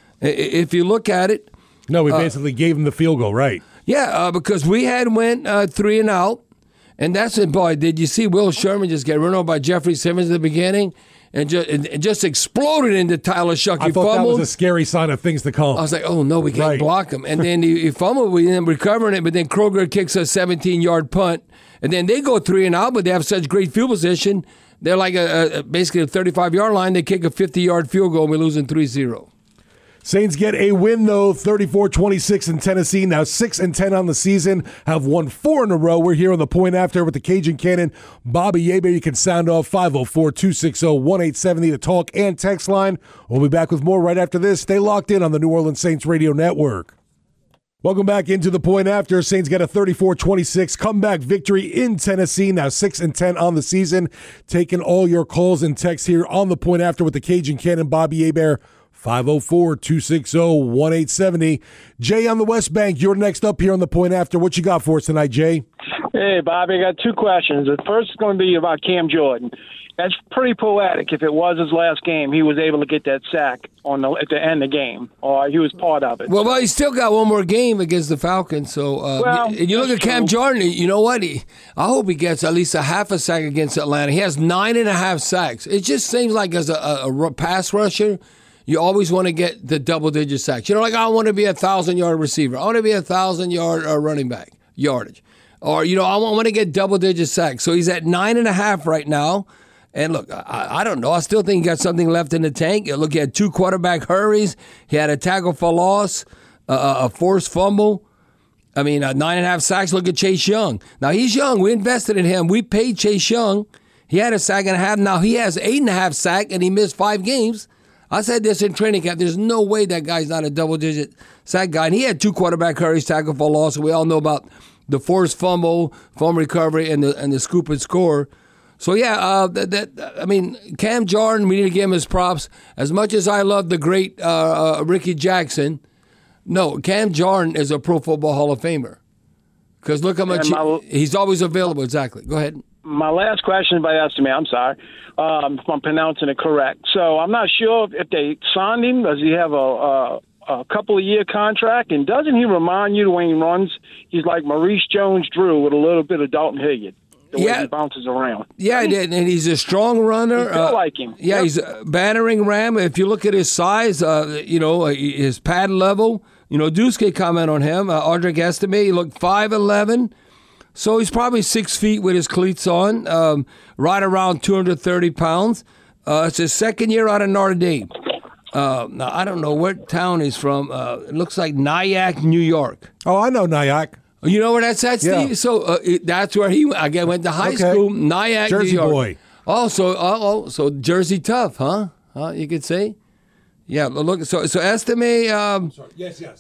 If you look at it. No, we basically uh, gave them the field goal, right? Yeah, uh, because we had went uh, three and out. And that's it, boy. Did you see Will Sherman just get run over by Jeffrey Simmons at the beginning? And just, and just exploded into Tyler Shuck. He I thought fumbled. that was a scary sign of things to come. I was like, oh, no, we can't right. block him. And then he, he fumbled. We ended up recovering it, but then Kroger kicks a seventeen-yard punt. And then they go three and out, but they have such great field position. They're like a, a, basically a thirty-five-yard line. They kick a fifty-yard field goal, and we're losing three zero. Saints get a win, though, thirty-four twenty-six in Tennessee. Now six and ten on the season, have won four in a row. We're here on the Point After with the Cajun Cannon. Bobby Yeaber, you can sound off five oh four, two six oh, one eight seven oh, the talk and text line. We'll be back with more right after this. Stay locked in on the New Orleans Saints Radio Network. Welcome back into the Point After. Saints get a thirty-four twenty-six comeback victory in Tennessee. Now six and ten on the season. Taking all your calls and texts here on the Point After with the Cajun Cannon. Bobby Yeaber. five oh four, two six oh, one eight seven oh. Jay on the West Bank, you're next up here on the Point After. What you got for us tonight, Jay? Hey, Bobby, I got two questions. The first is going to be about Cam Jordan. That's pretty poetic. If it was his last game, he was able to get that sack on the, at the end of the game, or he was part of it. Well, well, he still got one more game against the Falcons. So, uh, well, and you look at Cam true. Jordan, you know what? He, I hope he gets at least a half a sack against Atlanta. He has nine and a half sacks. It just seems like as a, a, a pass rusher, you always want to get the double-digit sacks. You know, like I want to be a thousand-yard receiver. I want to be a thousand-yard uh, running back yardage. Or, you know, I want, want to get double-digit sacks. So he's at nine and a half right now. And look, I, I don't know. I still think he got something left in the tank. Look, he had two quarterback hurries. He had a tackle for loss, uh, a forced fumble. I mean, uh, nine and a half sacks. Look at Chase Young. Now, he's young. We invested in him. We paid Chase Young. He had a sack and a half. Now, he has eight and a half sack, and he missed five games. I said this in training camp. There's no way that guy's not a double-digit sack guy. And he had two quarterback hurries, tackle for loss. We all know about the forced fumble, fumble recovery, and the and the scoop and score. So, yeah, uh, that, that I mean, Cam Jordan, we need to give him his props. As much as I love the great uh, uh, Ricky Jackson, no, Cam Jordan is a Pro Football Hall of Famer. Because look how much my, he, he's always available. Exactly. Go ahead. My last question by asking me, I'm sorry um, if I'm pronouncing it correct. So I'm not sure if they signed him. Does he have a, a, a couple of year contract? And doesn't he remind you when he runs, he's like Maurice Jones-Drew with a little bit of Dalton Hilliard? The way yeah. he bounces around. Yeah, I mean, and he's a strong runner. I feel uh, like him. Yeah, yep. he's a battering ram. If you look at his size, uh, you know, his pad level, you know, Deuce can comment on him. Uh, Audric Estime, he looked five eleven. So he's probably six feet with his cleats on, um, right around two hundred thirty pounds. Uh, it's his second year out of Notre Dame. Uh, now, I don't know what town he's from. Uh, it looks like Nyack, New York. Oh, I know Nyack. You know where that's at, Steve? Yeah. So uh, it, that's where he again went to high okay. school, Nyack, Jersey New York. boy. Oh, so uh, oh, so Jersey tough, huh? Huh? You could say. Yeah. Look. So so Estime. Um, Sorry. Yes. Yes.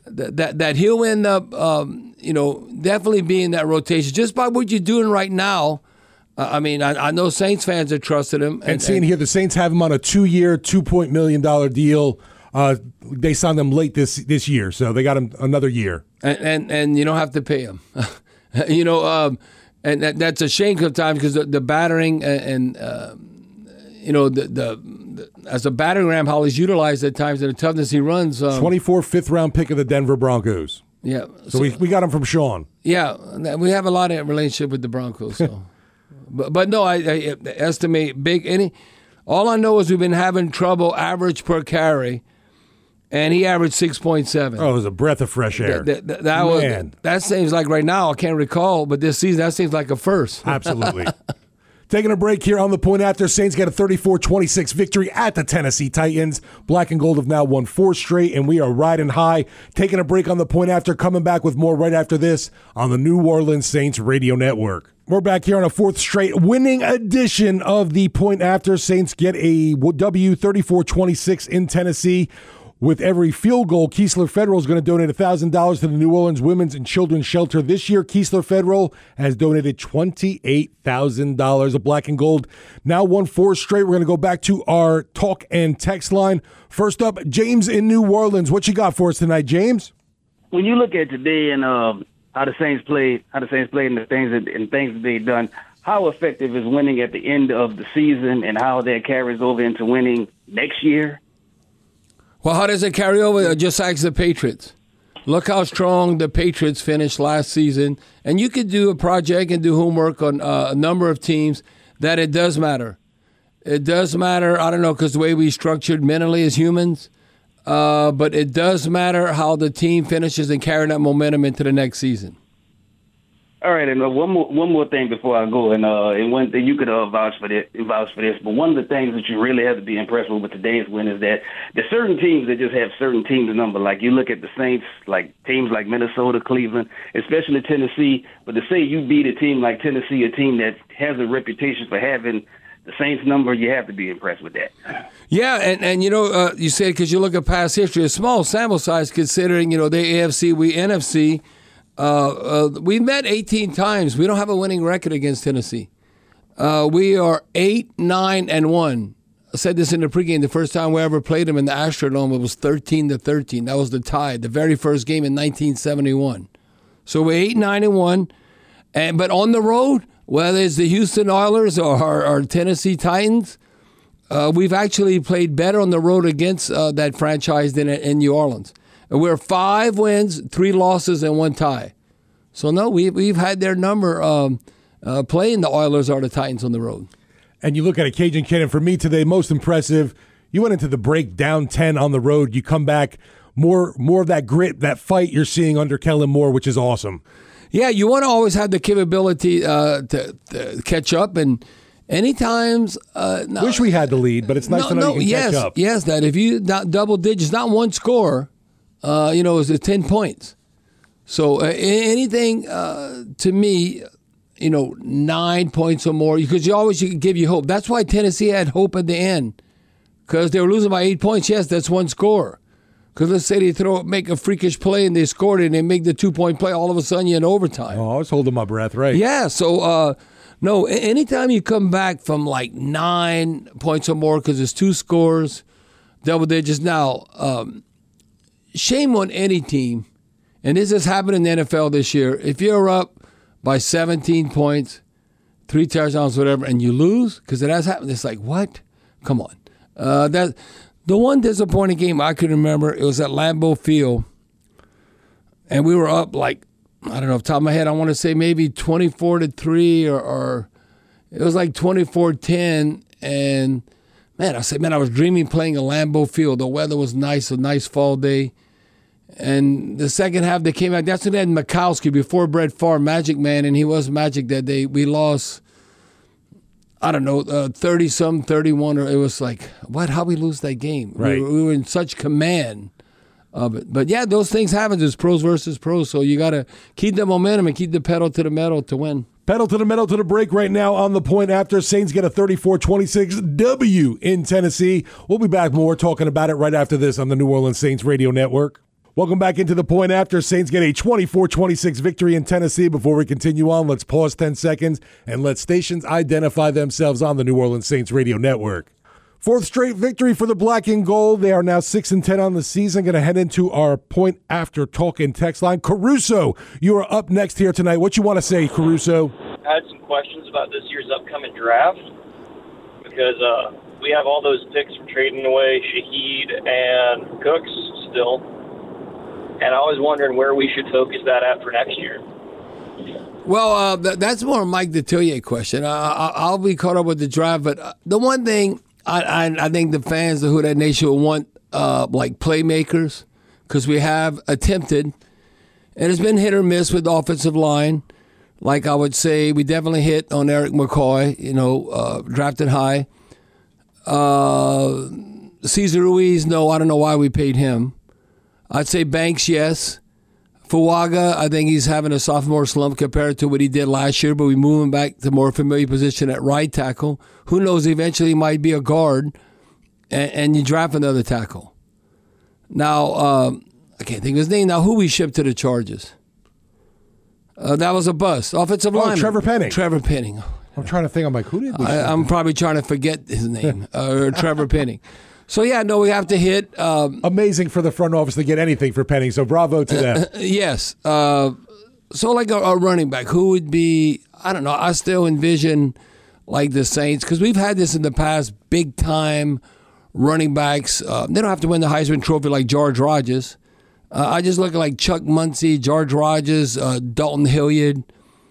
that that, that he'll end up, um, you know, definitely being that rotation just by what you're doing right now. Uh, I mean, I, I know Saints fans have trusted him, and, and seeing and, here, the Saints have him on a two-year, two point million dollar deal. Uh, they signed him late this this year, so they got him another year. And and, and you don't have to pay him, you know. Um, and that, that's a shame sometimes because the, the battering and, and uh, you know the, the the as a battering ram, how he's utilized at times and the toughness he runs. Um, twenty-four fifth round pick of the Denver Broncos. Yeah, so, so we we got him from Sean. Yeah, we have a lot of relationship with the Broncos. So, but but no, I, I estimate big any. All I know is we've been having trouble average per carry. And he averaged six point seven. Oh, it was a breath of fresh air. That, that, that, was, that seems like right now, I can't recall, but this season, that seems like a first. Absolutely. Taking a break here on the Point After. Saints get a thirty-four twenty-six victory at the Tennessee Titans. Black and Gold have now won four straight, and we are riding high. Taking a break on the Point After, coming back with more right after this on the New Orleans Saints Radio Network. We're back here on a fourth straight winning edition of the Point After. Saints get a W thirty-four twenty-six in Tennessee. With every field goal, Keesler Federal is going to donate one thousand dollars to the New Orleans Women's and Children's Shelter. This year, Keesler Federal has donated twenty-eight thousand dollars of Black and Gold. Now won four straight. We're going to go back to our talk and text line. First up, James in New Orleans. What you got for us tonight, James? When you look at today and um, how the Saints played, how the Saints played and the things that, and things that they've done, how effective is winning at the end of the season and how that carries over into winning next year? Well, how does it carry over? Just ask the Patriots. Look how strong the Patriots finished last season. And you could do a project and do homework on uh, a number of teams that it does matter. It does matter, I don't know, because the way we structured mentally as humans, uh, but it does matter how the team finishes and carrying that momentum into the next season. All right, and uh, one more one more thing before I go, and uh, and one thing you could uh, vouch for this, vouch for this. But one of the things that you really have to be impressed with with today's win is that there's certain teams that just have certain teams number. Like you look at the Saints, like teams like Minnesota, Cleveland, especially Tennessee. But to say you beat a team like Tennessee, a team that has a reputation for having the Saints number, you have to be impressed with that. Yeah, and, and you know, uh, you said because you look at past history, a small sample size considering, you know, they A F C, we N F C. Uh, uh, we met eighteen times. We don't have a winning record against Tennessee. Uh, we are eight, nine, and one. I said this in the pregame. The first time we ever played them in the Astrodome, it was thirteen to thirteen. That was the tie, the very first game in nineteen seventy-one. So we're eight, nine, and one. And but on the road, whether it's the Houston Oilers or our, our Tennessee Titans, uh, we've actually played better on the road against uh, that franchise than in New Orleans. We're five wins, three losses, and one tie. So, no, we, we've had their number um, uh, playing the Oilers or the Titans on the road. And you look at it, Cajun Cannon, for me today, most impressive, you went into the break down ten on the road. You come back, more more of that grit, that fight you're seeing under Kellen Moore, which is awesome. Yeah, you want to always have the capability uh, to, to catch up. And any times... Uh, no, Wish we had the lead, but it's nice no, to know no, you can yes, catch up. Yes, that if you not double digits, not one score... Uh, you know, it's ten points. So uh, anything uh, to me, you know, nine points or more, because you always you give you hope. That's why Tennessee had hope at the end, because they were losing by eight points. Yes, that's one score. Because let's say they throw make a freakish play and they scored it and they make the two point play. All of a sudden you're in overtime. Oh, I was holding my breath, right? Yeah. So uh, no, anytime you come back from like nine points or more, because it's two scores, double digits now. Um, Shame on any team, and this has happened in the N F L this year. If you're up by seventeen points, three touchdowns, whatever, and you lose, because it has happened, it's like, what? Come on. Uh, that the one disappointing game I can remember, it was at Lambeau Field, and we were up like, I don't know, off the top of my head, I want to say maybe twenty-four to three, or, or it was like twenty-four ten, and man, I said, man, I was dreaming playing at Lambeau Field. The weather was nice, a nice fall day. And the second half, they came out. That's when they had Mikowski before Brett Favre, Magic Man, and he was Magic that day. We lost, I don't know, uh, thirty-some, thirty-one. Or it was like, what? How we lose that game? Right. We, we were in such command of it. But, yeah, those things happen. It's pros versus pros. So you got to keep the momentum and keep the pedal to the metal to win. Pedal to the metal to the break right now on the Point After. Saints get a thirty-four twenty-six W in Tennessee. We'll be back more talking about it right after this on the New Orleans Saints Radio Network. Welcome back into the point after. Saints get a twenty-four twenty-six victory in Tennessee. Before we continue on, let's pause ten seconds and let stations identify themselves on the New Orleans Saints radio network. Fourth straight victory for the black and gold. They are now six and ten on the season. Going to head into our point after talk and text line. Caruso, you are up next here tonight. What you want to say, Caruso? I had some questions about this year's upcoming draft because uh, we have all those picks from trading away Shaheed and Cooks still. And I was wondering where we should focus that at for next year. Well, uh, th- that's more a Mike Detillier question. Uh, I- I'll be caught up with the draft, but uh, the one thing I-, I-, I think the fans of Who Dat Nation will want, uh, like playmakers, because we have attempted, and it's been hit or miss with the offensive line. Like I would say, we definitely hit on Eric McCoy, you know, uh, drafted high. Uh, Cesar Ruiz, no, I don't know why we paid him. I'd say Banks, yes. Fuaga, I think he's having a sophomore slump compared to what he did last year, but we move him back to a more familiar position at right tackle. Who knows, eventually he might be a guard, and, and you draft another tackle. Now, um, I can't think of his name. Now, who we shipped to the Chargers? Uh, that was a bust. Offensive oh, lineman. Trevor Penning. Trevor Penning. I'm trying to think. I'm like, who did we I, I'm probably trying to forget his name. uh, Trevor Penning. So, yeah, no, we have to hit. Um, Amazing for the front office to get anything for Penning, so bravo to them. Uh, yes. Uh, so, like a, a running back, who would be, I don't know, I still envision like the Saints, because we've had this in the past, big-time running backs. Uh, they don't have to win the Heisman Trophy like George Rogers. Uh, I just look at like Chuck Muncie, George Rogers, uh, Dalton Hilliard,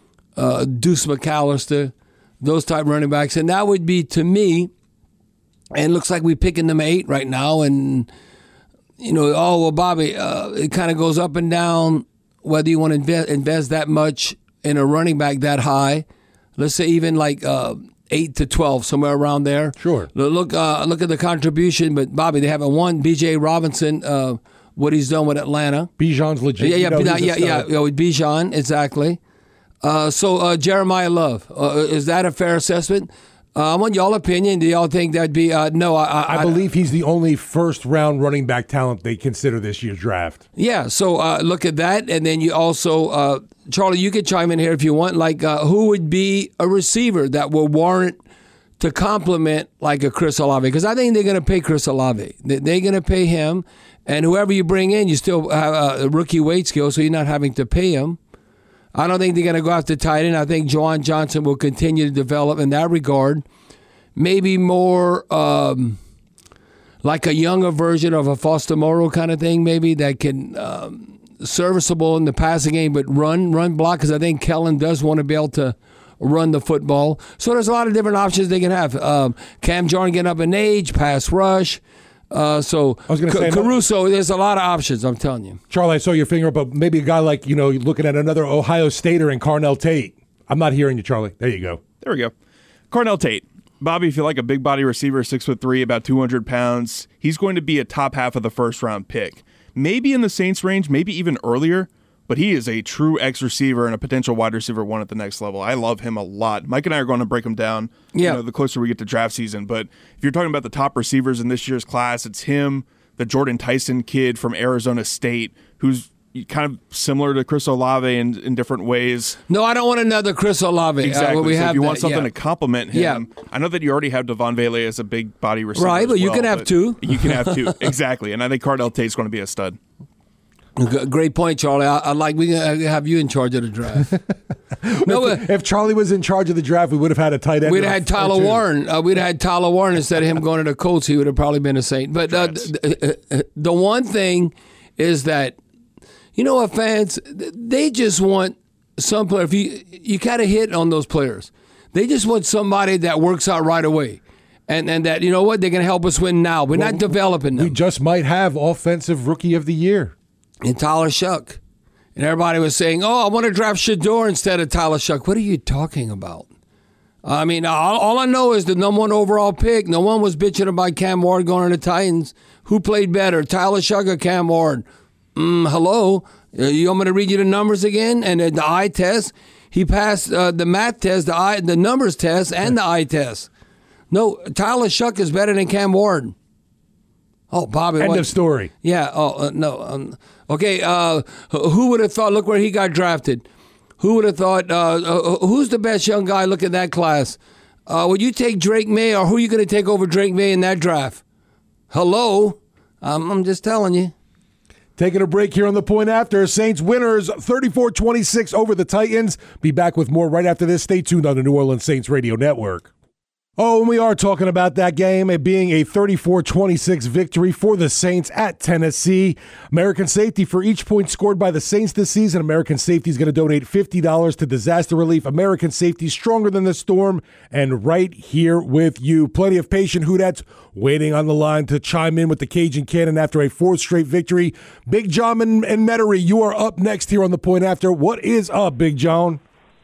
uh, Deuce McAllister, those type running backs. And that would be, to me, and it looks like we're picking them eight right now. And, you know, oh, well, Bobby, uh, it kind of goes up and down whether you want to invest, invest that much in a running back that high. Let's say even like uh, eight to twelve, somewhere around there. Sure. Look, uh, look at the contribution. But, Bobby, they haven't won. B J Robinson, uh, what he's done with Atlanta. Bijan's legit. Yeah, yeah, you know, yeah, yeah, yeah, with Bijan, exactly. Uh, so, uh, Jeremiah Love, uh, is that a fair assessment? Uh, I want y'all opinion. Do y'all think that'd be uh, no? I, I, I believe he's the only first round running back talent they consider this year's draft. Yeah, so uh, look at that, and then you also, uh, Charlie, you could chime in here if you want. Like, uh, who would be a receiver that will warrant to complement like a Chris Olave? Because I think they're going to pay Chris Olave. They're going to pay him, and whoever you bring in, you still have a rookie weight skill, so you're not having to pay him. I don't think they're going to go after tight end. I think Juwan Johnson will continue to develop in that regard. Maybe more um, like a younger version of a Foster Moreau kind of thing, maybe, that can um, serviceable in the passing game, but run, run block, because I think Kellen does want to be able to run the football. So there's a lot of different options they can have. Um, Cam Jordan getting up in age, pass rush. Uh, so I was gonna say, Caruso, there's a lot of options, I'm telling you. Charlie, I saw your finger up, but maybe a guy like, you know, looking at another Ohio Stater and Carnell Tate. I'm not hearing you, Charlie. There you go. There we go. Carnell Tate. Bobby, if you like a big body receiver, six foot three, about two hundred pounds, he's going to be a top half of the first round pick. Maybe in the Saints range, maybe even earlier, but he is a true X receiver and a potential wide receiver one at the next level. I love him a lot. Mike and I are going to break him down yeah. you know, the closer we get to draft season. But if you're talking about the top receivers in this year's class, it's him, the Jordan Tyson kid from Arizona State, who's kind of similar to Chris Olave in, in different ways. No, I don't want another Chris Olave. Exactly. Uh, we so have if you that, want something yeah. to complement him, yeah. I know that you already have Devon Vele as a big body receiver. Right, but as you well, can have but two. You can have two. Exactly. And I think Carnell Tate's going to be a stud. Great point, Charlie. I, I like we can have you in charge of the draft. no, if, if Charlie was in charge of the draft, we would have had a tight end. We'd have had Tyler Warren. Uh, we'd have had Tyler Warren instead of him going to the Colts. He would have probably been a Saint. But uh, the, the one thing is that, you know what, fans, they just want some player. If you you kind of hit on those players, they just want somebody that works out right away. And and that, you know what, they're going to help us win now. We're well, not developing them. We just might have Offensive Rookie of the Year. And Tyler Shuck. And everybody was saying, oh, I want to draft Shador instead of Tyler Shuck. What are you talking about? I mean, all, all I know is the number one overall pick. No one was bitching about Cam Ward going to the Titans. Who played better, Tyler Shuck or Cam Ward? Mm, hello? You want me to read you the numbers again? And the eye test? He passed uh, the math test, the eye, the numbers test, and the eye test. No, Tyler Shuck is better than Cam Ward. Oh, Bobby. End what? of story. Yeah. Oh, uh, no. Um, okay. Uh, who would have thought? Look where he got drafted. Who would have thought? Uh, uh, who's the best young guy? Look at that class. Uh, would you take Drake May, or who are you going to take over Drake May in that draft? Hello? Um, I'm just telling you. Taking a break here on The Point After. Saints winners thirty-four twenty-six over the Titans. Be back with more right after this. Stay tuned on the New Orleans Saints Radio Network. Oh, and we are talking about that game, it being a thirty-four twenty-six victory for the Saints at Tennessee. American Safety, for each point scored by the Saints this season, American Safety is going to donate fifty dollars to disaster relief. American Safety, stronger than the storm, and right here with you. Plenty of patient Houdettes waiting on the line to chime in with the Cajun Cannon after a fourth straight victory. Big John and, and Metairie, you are up next here on The Point After. What is up, Big John?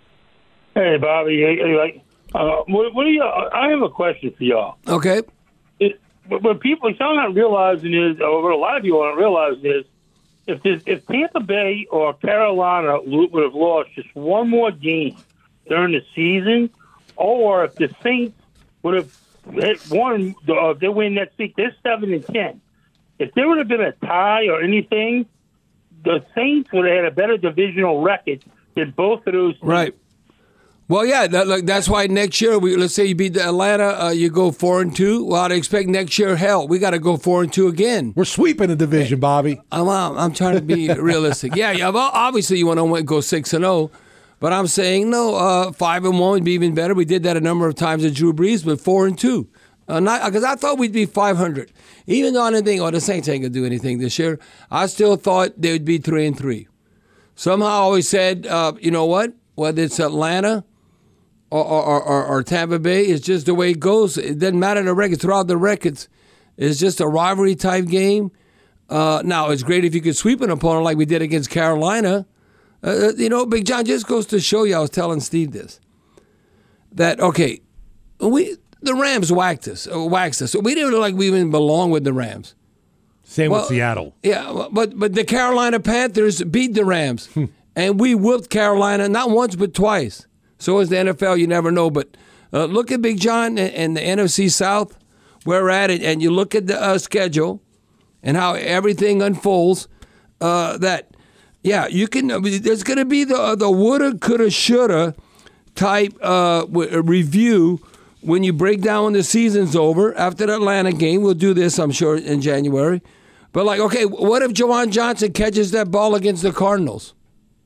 Hey, Bobby. Hey, hey, like, Uh, what, what do you? I have a question for y'all. Okay. It, what people, some not realizing is, or what a lot of you aren't realizing is, if this, if Tampa Bay or Carolina would have lost just one more game during the season, or if the Saints would have hit one, uh, if they win next week, they're seven and ten. If there would have been a tie or anything, the Saints would have had a better divisional record than both of those teams. Right. Well, yeah, that, like, that's why next year, we let's say you beat the Atlanta, uh, you go four and two. Well, I'd expect next year, hell, we got to go four and two again. We're sweeping the division, Bobby. I'm I'm trying to be realistic. Yeah, yeah. Well, obviously you want to go six and zero, but I'm saying no. Uh, five and one would be even better. We did that a number of times at Drew Brees, but four and two, uh, not because I thought we'd be five hundred. Even though I didn't think, oh, the Saints ain't gonna do anything this year, I still thought they would be three and three. Somehow, I always said, uh, you know what? Whether it's Atlanta Or, or, or, or Tampa Bay, it's just the way it goes. It doesn't matter the records. Throughout the records, it's just a rivalry type game. Uh, now, it's great if you could sweep an opponent like we did against Carolina. Uh, you know, Big John, just goes to show you, I was telling Steve this, that, okay, we the Rams whacked us, uh, waxed us. We didn't look like we even belong with the Rams. Same well, with Seattle. Yeah, but, but the Carolina Panthers beat the Rams, and we whooped Carolina not once but twice. So is the N F L. You never know. But uh, look at Big John and the N F C South, where we're at it, and you look at the uh, schedule and how everything unfolds. Uh, that, yeah, you can. There's going to be the uh, the woulda, coulda, shoulda type uh, w- review when you break down when the season's over. After the Atlanta game, we'll do this, I'm sure, in January. But like, okay, what if Juwan Johnson catches that ball against the Cardinals,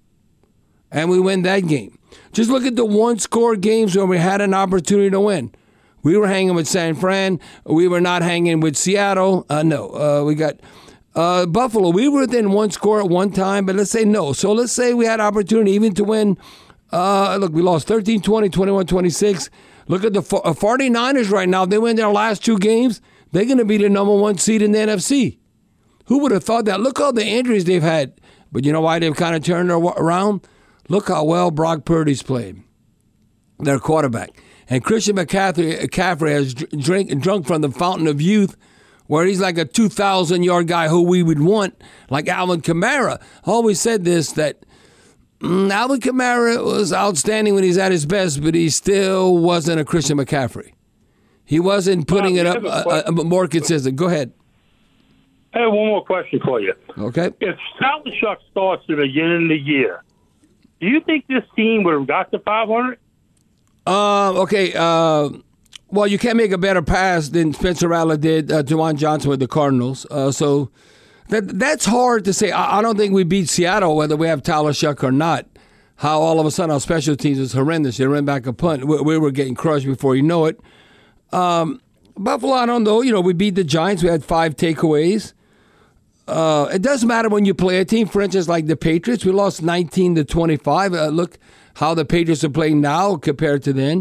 and we win that game? Just look at the one-score games where we had an opportunity to win. We were hanging with San Fran. We were not hanging with Seattle. Uh, no, uh, we got uh, Buffalo. We were within one score at one time, but let's say no. So let's say we had opportunity even to win. Uh, look, we lost thirteen twenty, twenty-one twenty-six. Look at the 49ers right now. They win their last two games. They're going to be the number one seed in the N F C. Who would have thought that? Look all the injuries they've had. But you know why they've kind of turned around? Look how well Brock Purdy's played, their quarterback. And Christian McCaffrey, McCaffrey has drink, drunk from the fountain of youth, where he's like a two thousand yard guy who we would want, like Alvin Kamara. I always said this, that mm, Alvin Kamara was outstanding when he's at his best, but he still wasn't a Christian McCaffrey. He wasn't putting Bob, it up uh, uh, more consistent. Go ahead. I have one more question for you. Okay. If Tyler Shough starts at the beginning of the year, do you think this team would have got to five hundred? Uh, okay. Uh, well, you can't make a better pass than Spencer Rattler did uh, Juwan Johnson with the Cardinals. Uh, so that that's hard to say. I, I don't think we beat Seattle, whether we have Tyler Shough or not. How all of a sudden our special teams is horrendous. They ran back a punt. We, we were getting crushed before you know it. Um, Buffalo, I don't know. You know, we beat the Giants. We had five takeaways. Uh, it doesn't matter when you play a team, for instance, like the Patriots. We lost nineteen to twenty-five. Uh, look how the Patriots are playing now compared to then.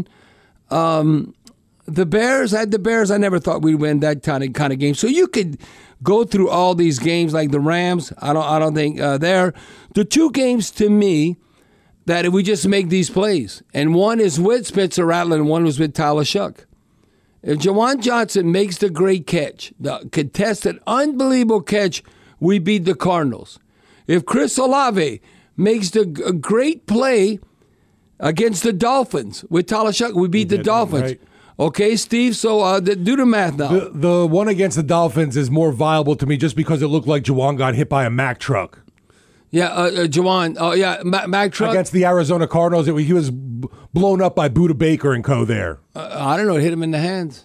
Um, the Bears, I had the Bears. I never thought we'd win that kind of kind of game. So you could go through all these games like the Rams. I don't. I don't think uh, they're the two games to me that if we just make these plays, and one is with Spencer Rattler and one was with Tyler Shough. If Juwan Johnson makes the great catch, the contested, unbelievable catch, we beat the Cardinals. If Chris Olave makes the g- great play against the Dolphins with Tyler Shough, we beat the Dolphins. Right. Okay, Steve, so uh, th- do the math now. The, the one against the Dolphins is more viable to me just because it looked like Juwan got hit by a Mack truck. Yeah, uh, uh, Juwan, oh, uh, yeah, Ma- Mack truck. Against the Arizona Cardinals, it, he was b- blown up by Buda Baker and co there. Uh, I don't know, it hit him in the hands.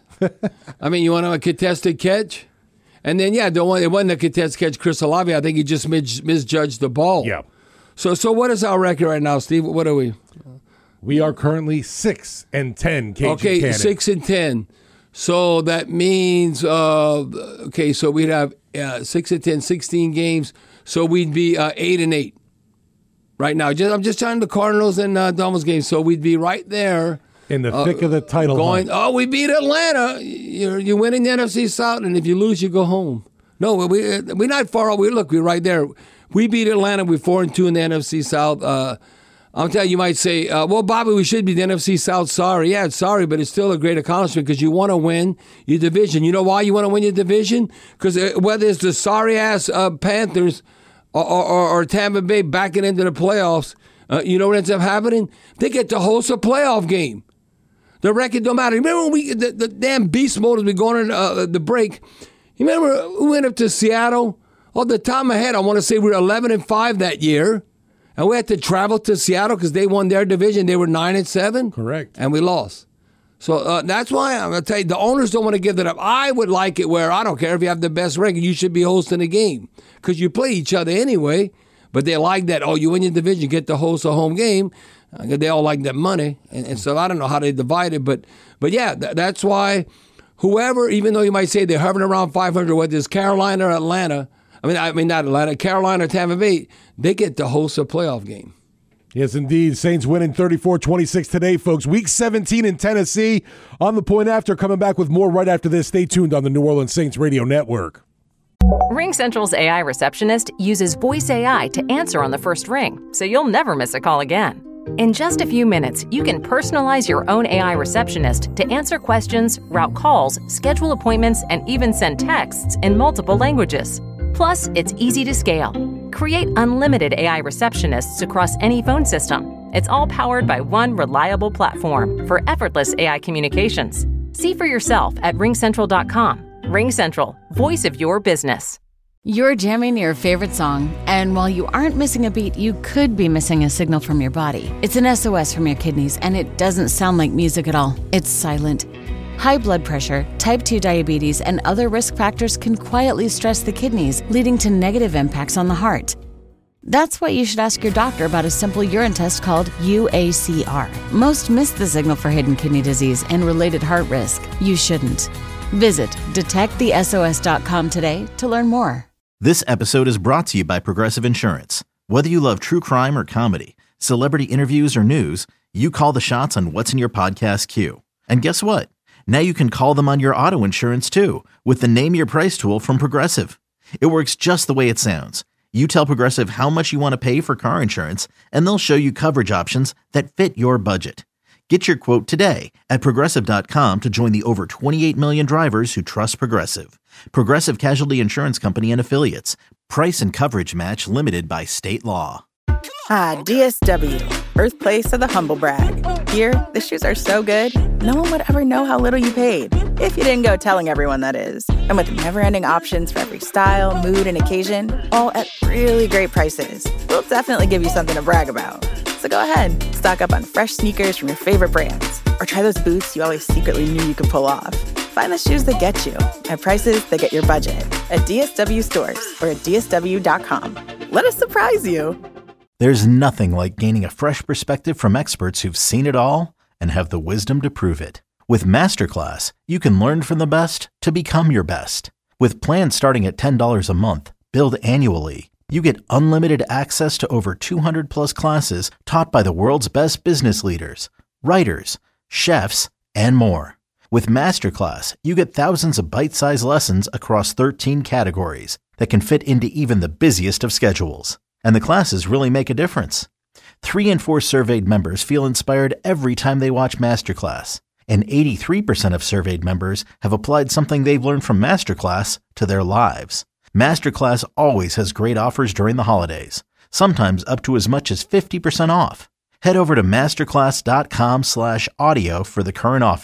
I mean, you want a contested catch? And then, yeah, the one, it wasn't a contested catch, Chris Olave. I think he just mis- misjudged the ball. Yeah. So, so what is our record right now, Steve? What are we? We are currently six and ten. Cajun okay, Cannon. six and ten. So that means uh, okay. So we'd have uh, six and ten, sixteen games. So we'd be uh, eight and eight right now. Just I'm just trying the Cardinals and uh, Dolphins games. So we'd be right there in the uh, thick of the title. Going. hunt. Oh, we beat Atlanta. You're you win in the N F C South, and if you lose, you go home. No, we we're not far off. We look, we're right there. We beat Atlanta. We're four and two in the N F C South. Uh, I'm telling you, you might say, uh, well, Bobby, we should be the N F C South. Sorry. Yeah, it's sorry, but it's still a great accomplishment because you want to win your division. You know why you want to win your division? Because uh, whether it's the sorry-ass uh, Panthers or, or, or Tampa Bay backing into the playoffs, uh, you know what ends up happening? They get to host a playoff game. The record don't matter. Remember when we the, the damn beast mode as we going on uh, the break? You remember we went up to Seattle? Off the top of my head, I want to say we were eleven and five that year. And we had to travel to Seattle because they won their division. They were nine and seven. Correct. And we lost. So uh, that's why I'm going to tell you, the owners don't want to give that up. I would like it where I don't care if you have the best record, you should be hosting a game because you play each other anyway. But they like that, oh, you win your division, you get to host a home game. Uh, they all like that money. And, and so I don't know how they divide it. But, but yeah, th- that's why whoever, even though you might say they're hovering around five hundred, whether it's Carolina or Atlanta, I mean, I mean, not Atlanta, Carolina or Tampa Bay, they get to host a playoff game. Yes, indeed. Saints winning thirty-four twenty-six today, folks. Week seventeen in Tennessee. On the point after, coming back with more right after this. Stay tuned on the New Orleans Saints Radio Network. RingCentral's A I receptionist uses voice A I to answer on the first ring, so you'll never miss a call again. In just a few minutes, you can personalize your own A I receptionist to answer questions, route calls, schedule appointments, and even send texts in multiple languages. Plus, it's easy to scale. Create unlimited A I receptionists across any phone system. It's all powered by one reliable platform for effortless A I communications. See for yourself at ring central dot com. RingCentral, voice of your business. You're jamming your favorite song, and while you aren't missing a beat, you could be missing a signal from your body. It's an S O S from your kidneys, and it doesn't sound like music at all. It's silent. High blood pressure, type two diabetes, and other risk factors can quietly stress the kidneys, leading to negative impacts on the heart. That's why you should ask your doctor about a simple urine test called U A C R. Most miss the signal for hidden kidney disease and related heart risk. You shouldn't. Visit detect the S O S dot com today to learn more. This episode is brought to you by Progressive Insurance. Whether you love true crime or comedy, celebrity interviews or news, you call the shots on what's in your podcast queue. And guess what? Now you can call them on your auto insurance too with the Name Your Price tool from Progressive. It works just the way it sounds. You tell Progressive how much you want to pay for car insurance, and they'll show you coverage options that fit your budget. Get your quote today at Progressive dot com to join the over twenty-eight million drivers who trust Progressive. Progressive Casualty Insurance Company and Affiliates. Price and coverage match limited by state law. Ah, D S W, birthplace of the humble brag. Here, the shoes are so good, no one would ever know how little you paid. If you didn't go telling everyone, that is. And with never-ending options for every style, mood, and occasion, all at really great prices, we'll definitely give you something to brag about. So go ahead, stock up on fresh sneakers from your favorite brands, or try those boots you always secretly knew you could pull off. Find the shoes that get you at prices that get your budget at D S W stores or at D S W dot com. Let us surprise you. There's nothing like gaining a fresh perspective from experts who've seen it all and have the wisdom to prove it. With Masterclass, you can learn from the best to become your best. With plans starting at ten dollars a month, billed annually, you get unlimited access to over two hundred plus classes taught by the world's best business leaders, writers, chefs, and more. With Masterclass, you get thousands of bite-sized lessons across thirteen categories that can fit into even the busiest of schedules. And the classes really make a difference. Three in four surveyed members feel inspired every time they watch Masterclass. And eighty-three percent of surveyed members have applied something they've learned from Masterclass to their lives. Masterclass always has great offers during the holidays, sometimes up to as much as fifty percent off. Head over to masterclass dot com slash audio for the current offer.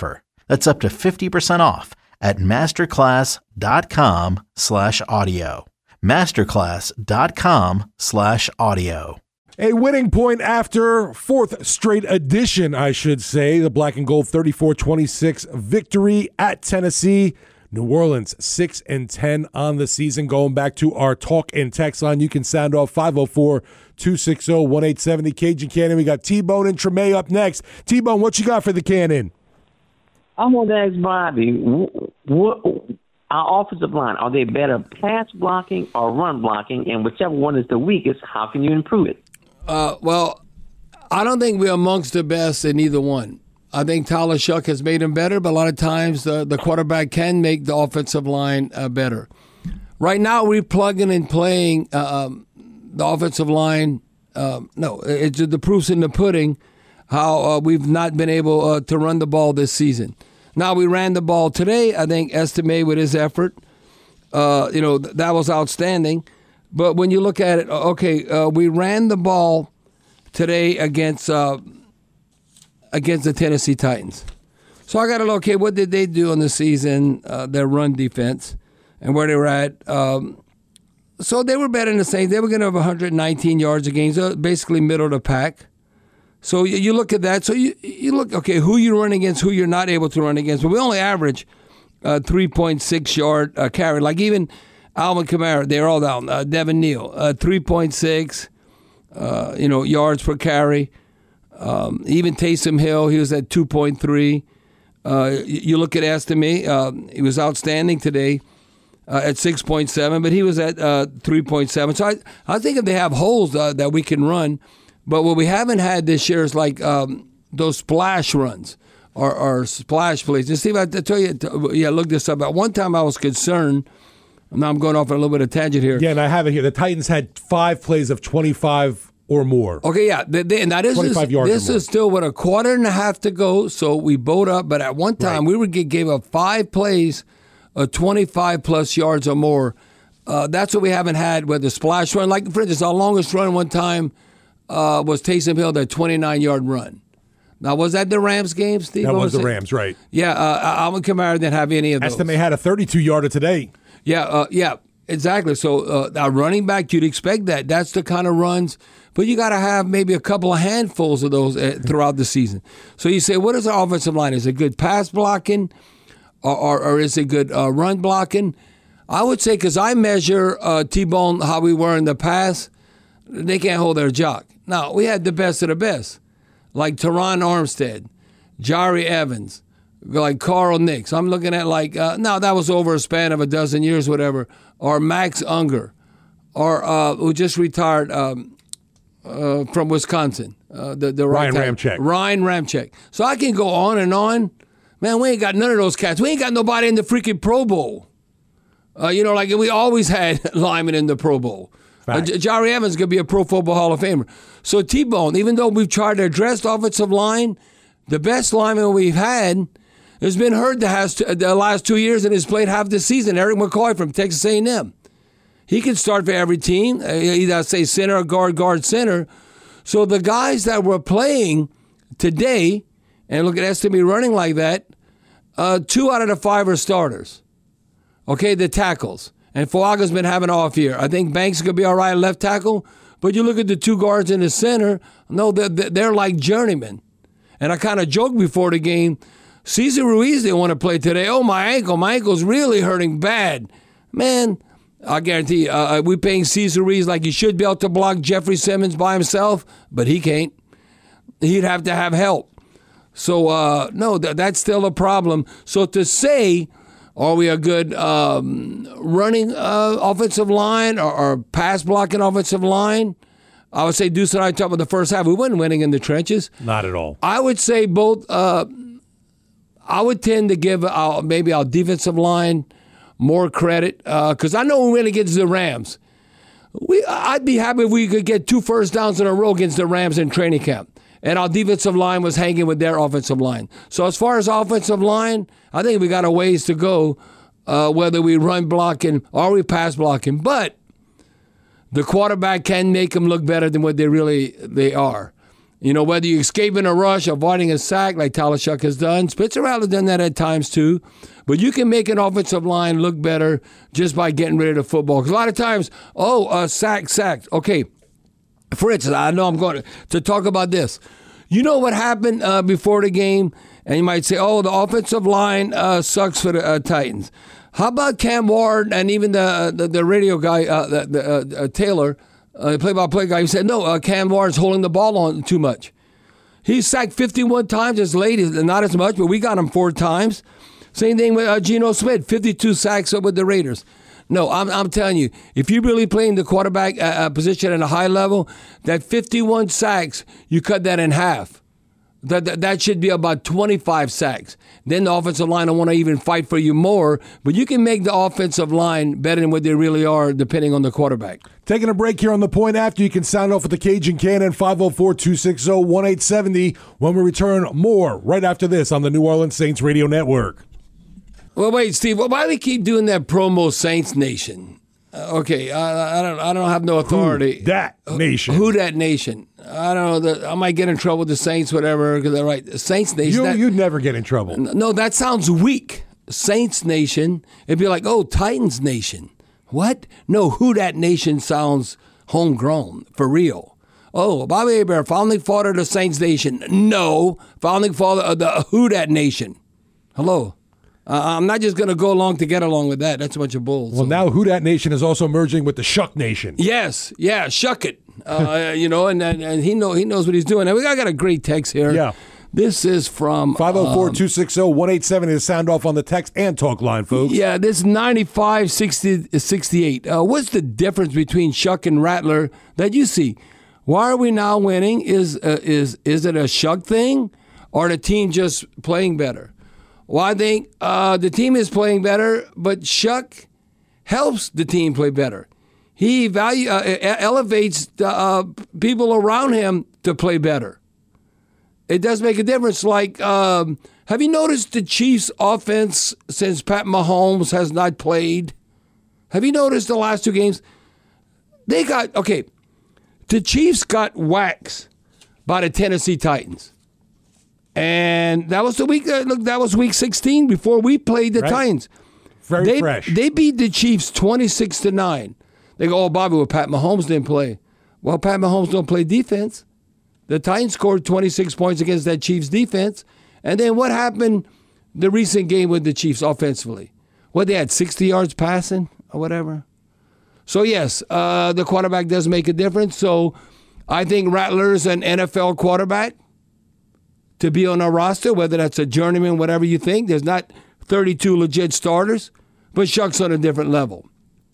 That's up to fifty percent off at masterclass.com slash audio. Masterclass.com slash audio. A winning point after fourth straight edition, I should say. The Black and Gold thirty-four twenty-six victory at Tennessee. New Orleans six and ten on the season. Going back to our talk and text line, you can sound off five oh four, two six zero, one eight seven zero. Cajun Cannon. We got T-Bone and Tremaine up next. T-Bone, what you got for the Cannon? I want to ask Bobby, what, our offensive line, are they better pass blocking or run blocking? And whichever one is the weakest, how can you improve it? Uh, well, I don't think we're amongst the best in either one. I think Tyler Shuck has made him better, but a lot of times the, the quarterback can make the offensive line uh, better. Right now, we're plugging and playing uh, um, the offensive line. Um, no, it's the proof's in the pudding how uh, we've not been able uh, to run the ball this season. Now, we ran the ball today. I think Estime with his effort, uh, you know, th- that was outstanding. But when you look at it, okay, uh, we ran the ball today against uh, against the Tennessee Titans. So I got to look, okay, what did they do in the season, uh, their run defense, and where they were at. Um, so they were better than the Saints. They were going to have one hundred nineteen yards a game, so basically middle of the pack. So you, you look at that. So you, you look, okay, who you run against, who you're not able to run against. But we only average uh, three point six yard uh, carry. Like even Alvin Kamara, they're all down. Uh, Devin Neal, uh, three point six uh, you know, yards per carry. Um, even Taysom Hill, he was at two point three. Uh, you, you look at Estime, uh, he was outstanding today uh, at six point seven, but he was at uh, three point seven. So I, I think if they have holes uh, that we can run, but what we haven't had this year is like um, those splash runs or, or splash plays. And Steve, I tell you, yeah, look this up. At one time I was concerned. Now I'm going off on a little bit of tangent here. Yeah, and I have it here. The Titans had five plays of twenty-five or more. Okay, yeah. They, they, and that is, twenty-five yards this or more. is still with a quarter and a half to go, so we bowed up. But at one time, right. we were gave up five plays of twenty-five plus yards or more. Uh, that's what we haven't had with the splash run. Like, for instance, our longest run one time uh, was Taysom Hill, that twenty-nine yard run. Now, was that the Rams game, Steve? That was, was the it? Rams, right. Yeah, uh, Alvin Kamara didn't have any of those. Estime had a thirty-two yarder today. Yeah, uh, yeah, exactly. So uh, our running back, you'd expect that. That's the kind of runs. But you got to have maybe a couple of handfuls of those uh, throughout the season. So you say, what is our offensive line? Is it good pass blocking or, or, or is it good uh, run blocking? I would say, because I measure uh, T-Bone how we were in the past, they can't hold their jock. Now, we had the best of the best, like Teron Armstead, Jari Evans, like Carl Nix. I'm looking at like, uh, no, that was over a span of a dozen years, whatever, or Max Unger, or uh, who just retired um, uh, from Wisconsin. Uh, the, the Ryan right Ramczyk. Ryan Ramczyk. So I can go on and on. Man, we ain't got none of those cats. We ain't got nobody in the freaking Pro Bowl. Uh, you know, like we always had linemen in the Pro Bowl. Uh, J- Jari Evans going to be a Pro Football Hall of Famer. So T-Bone, even though we've tried to address the offensive line, the best lineman we've had has been hurt the, has to, the last two years and has played half the season. Eric McCoy from Texas A and M. He can start for every team, either say center or guard, guard, center. So the guys that were playing today, and look at Estime running like that, uh, two out of the five are starters. Okay, the tackles. And Fuaga's been having an off year. I think Banks is going to be all right at left tackle. But you look at the two guards in the center, no, they're, they're like journeymen. And I kind of joked before the game, Cesar Ruiz didn't want to play today. Oh, my ankle. My ankle's really hurting bad. Man, I guarantee you, uh, we're paying Cesar Ruiz like he should be able to block Jeffrey Simmons by himself, but he can't. He'd have to have help. So, uh, no, th- that's still a problem. So to say, are we a good um, running uh, offensive line or, or pass blocking offensive line? I would say Deuce and I talked about the first half. We weren't winning in the trenches. Not at all. I would say both. Uh, I would tend to give our, maybe our defensive line more credit because uh, I know we went against the Rams. We, I'd be happy if we could get two first downs in a row against the Rams in training camp. And our defensive line was hanging with their offensive line. So as far as offensive line, I think we got a ways to go, uh, whether we run blocking or we pass blocking. But the quarterback can make them look better than what they really they are. You know, whether you escape in a rush, avoiding a sack like Tyler Shuck has done. Spencer Rattler's done that at times too. But you can make an offensive line look better just by getting rid of the football. Because a lot of times, oh, uh, sack, sack. Okay, for instance, I know I'm going to, to talk about this. You know what happened uh, before the game? And you might say, oh, the offensive line uh, sucks for the uh, Titans. How about Cam Ward and even the the, the radio guy, uh, the, the, uh, uh, Taylor, uh, the play-by-play guy, who said, no, uh, Cam Ward's holding the ball on too much. He sacked fifty-one times as late, not as much, but we got him four times. Same thing with uh, Geno Smith, fifty-two sacks with the Raiders. No, I'm, I'm telling you, if you're really playing the quarterback uh, position at a high level, that fifty-one sacks, you cut that in half. That, that that should be about twenty-five sacks. Then the offensive line will want to even fight for you more. But you can make the offensive line better than what they really are, depending on the quarterback. Taking a break here on The Point After. You can sound off with the Cajun Cannon, five oh four, two six oh, one eight seven oh. When we return, more right after this on the New Orleans Saints Radio Network. Well, wait, Steve. Why do they keep doing that promo, Saints Nation? Uh, okay, I, I don't. I don't have no authority. Who that nation? Who that nation? I don't know. The, I might get in trouble with the Saints, whatever. Because they're right. Saints Nation. You, that, you'd never get in trouble. No, that sounds weak. Saints Nation. It'd be like, oh, Titans Nation. What? No, who that nation sounds homegrown for real. Oh, Bobby Hebert, founding father of the Saints Nation. No, founding father of the Who that nation. Hello. Uh, I'm not just going to go along to get along with that. That's a bunch of bull. Well, so. Now Who Dat Nation is also merging with the Shuck Nation. Yes, yeah, Shuck it. Uh, you know, and, and and he know he knows what he's doing. And we got a great text here. Yeah. This is from five oh four, two six oh, one eight seven oh to sound off on the text and talk line, folks. Yeah, this ninety-five sixty-eight. Uh, what's the difference between Shuck and Rattler that you see? Why are we now winning? Is uh, is is it a Shuck thing or the team just playing better? Well, I think uh, the team is playing better, but Shuck helps the team play better. He value uh, elevates the uh, people around him to play better. It does make a difference. Like, um, have you noticed the Chiefs' offense since Pat Mahomes has not played? Have you noticed the last two games? They got, okay, the Chiefs got waxed by the Tennessee Titans. And that was the week. Uh, look, that was week sixteen before we played the right. Titans. Very they, fresh. They beat the Chiefs twenty-six to nine. They go, oh, Bobby, well, Pat Mahomes didn't play. Well, Pat Mahomes don't play defense. The Titans scored twenty-six points against that Chiefs defense. And then what happened the recent game with the Chiefs offensively? What, they had sixty yards passing or whatever? So, yes, uh, the quarterback does make a difference. So I think Rattler's an N F L quarterback to be on our roster, whether that's a journeyman, whatever you think. There's not thirty-two legit starters, but Shuck's on a different level.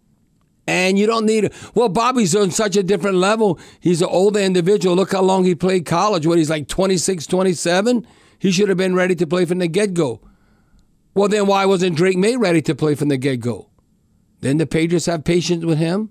And you don't need, well, Bobby's on such a different level. He's an older individual. Look how long he played college. What, he's like twenty-six, twenty-seven? He should have been ready to play from the get-go. Well, then why wasn't Drake May ready to play from the get-go? Then the Patriots have patience with him.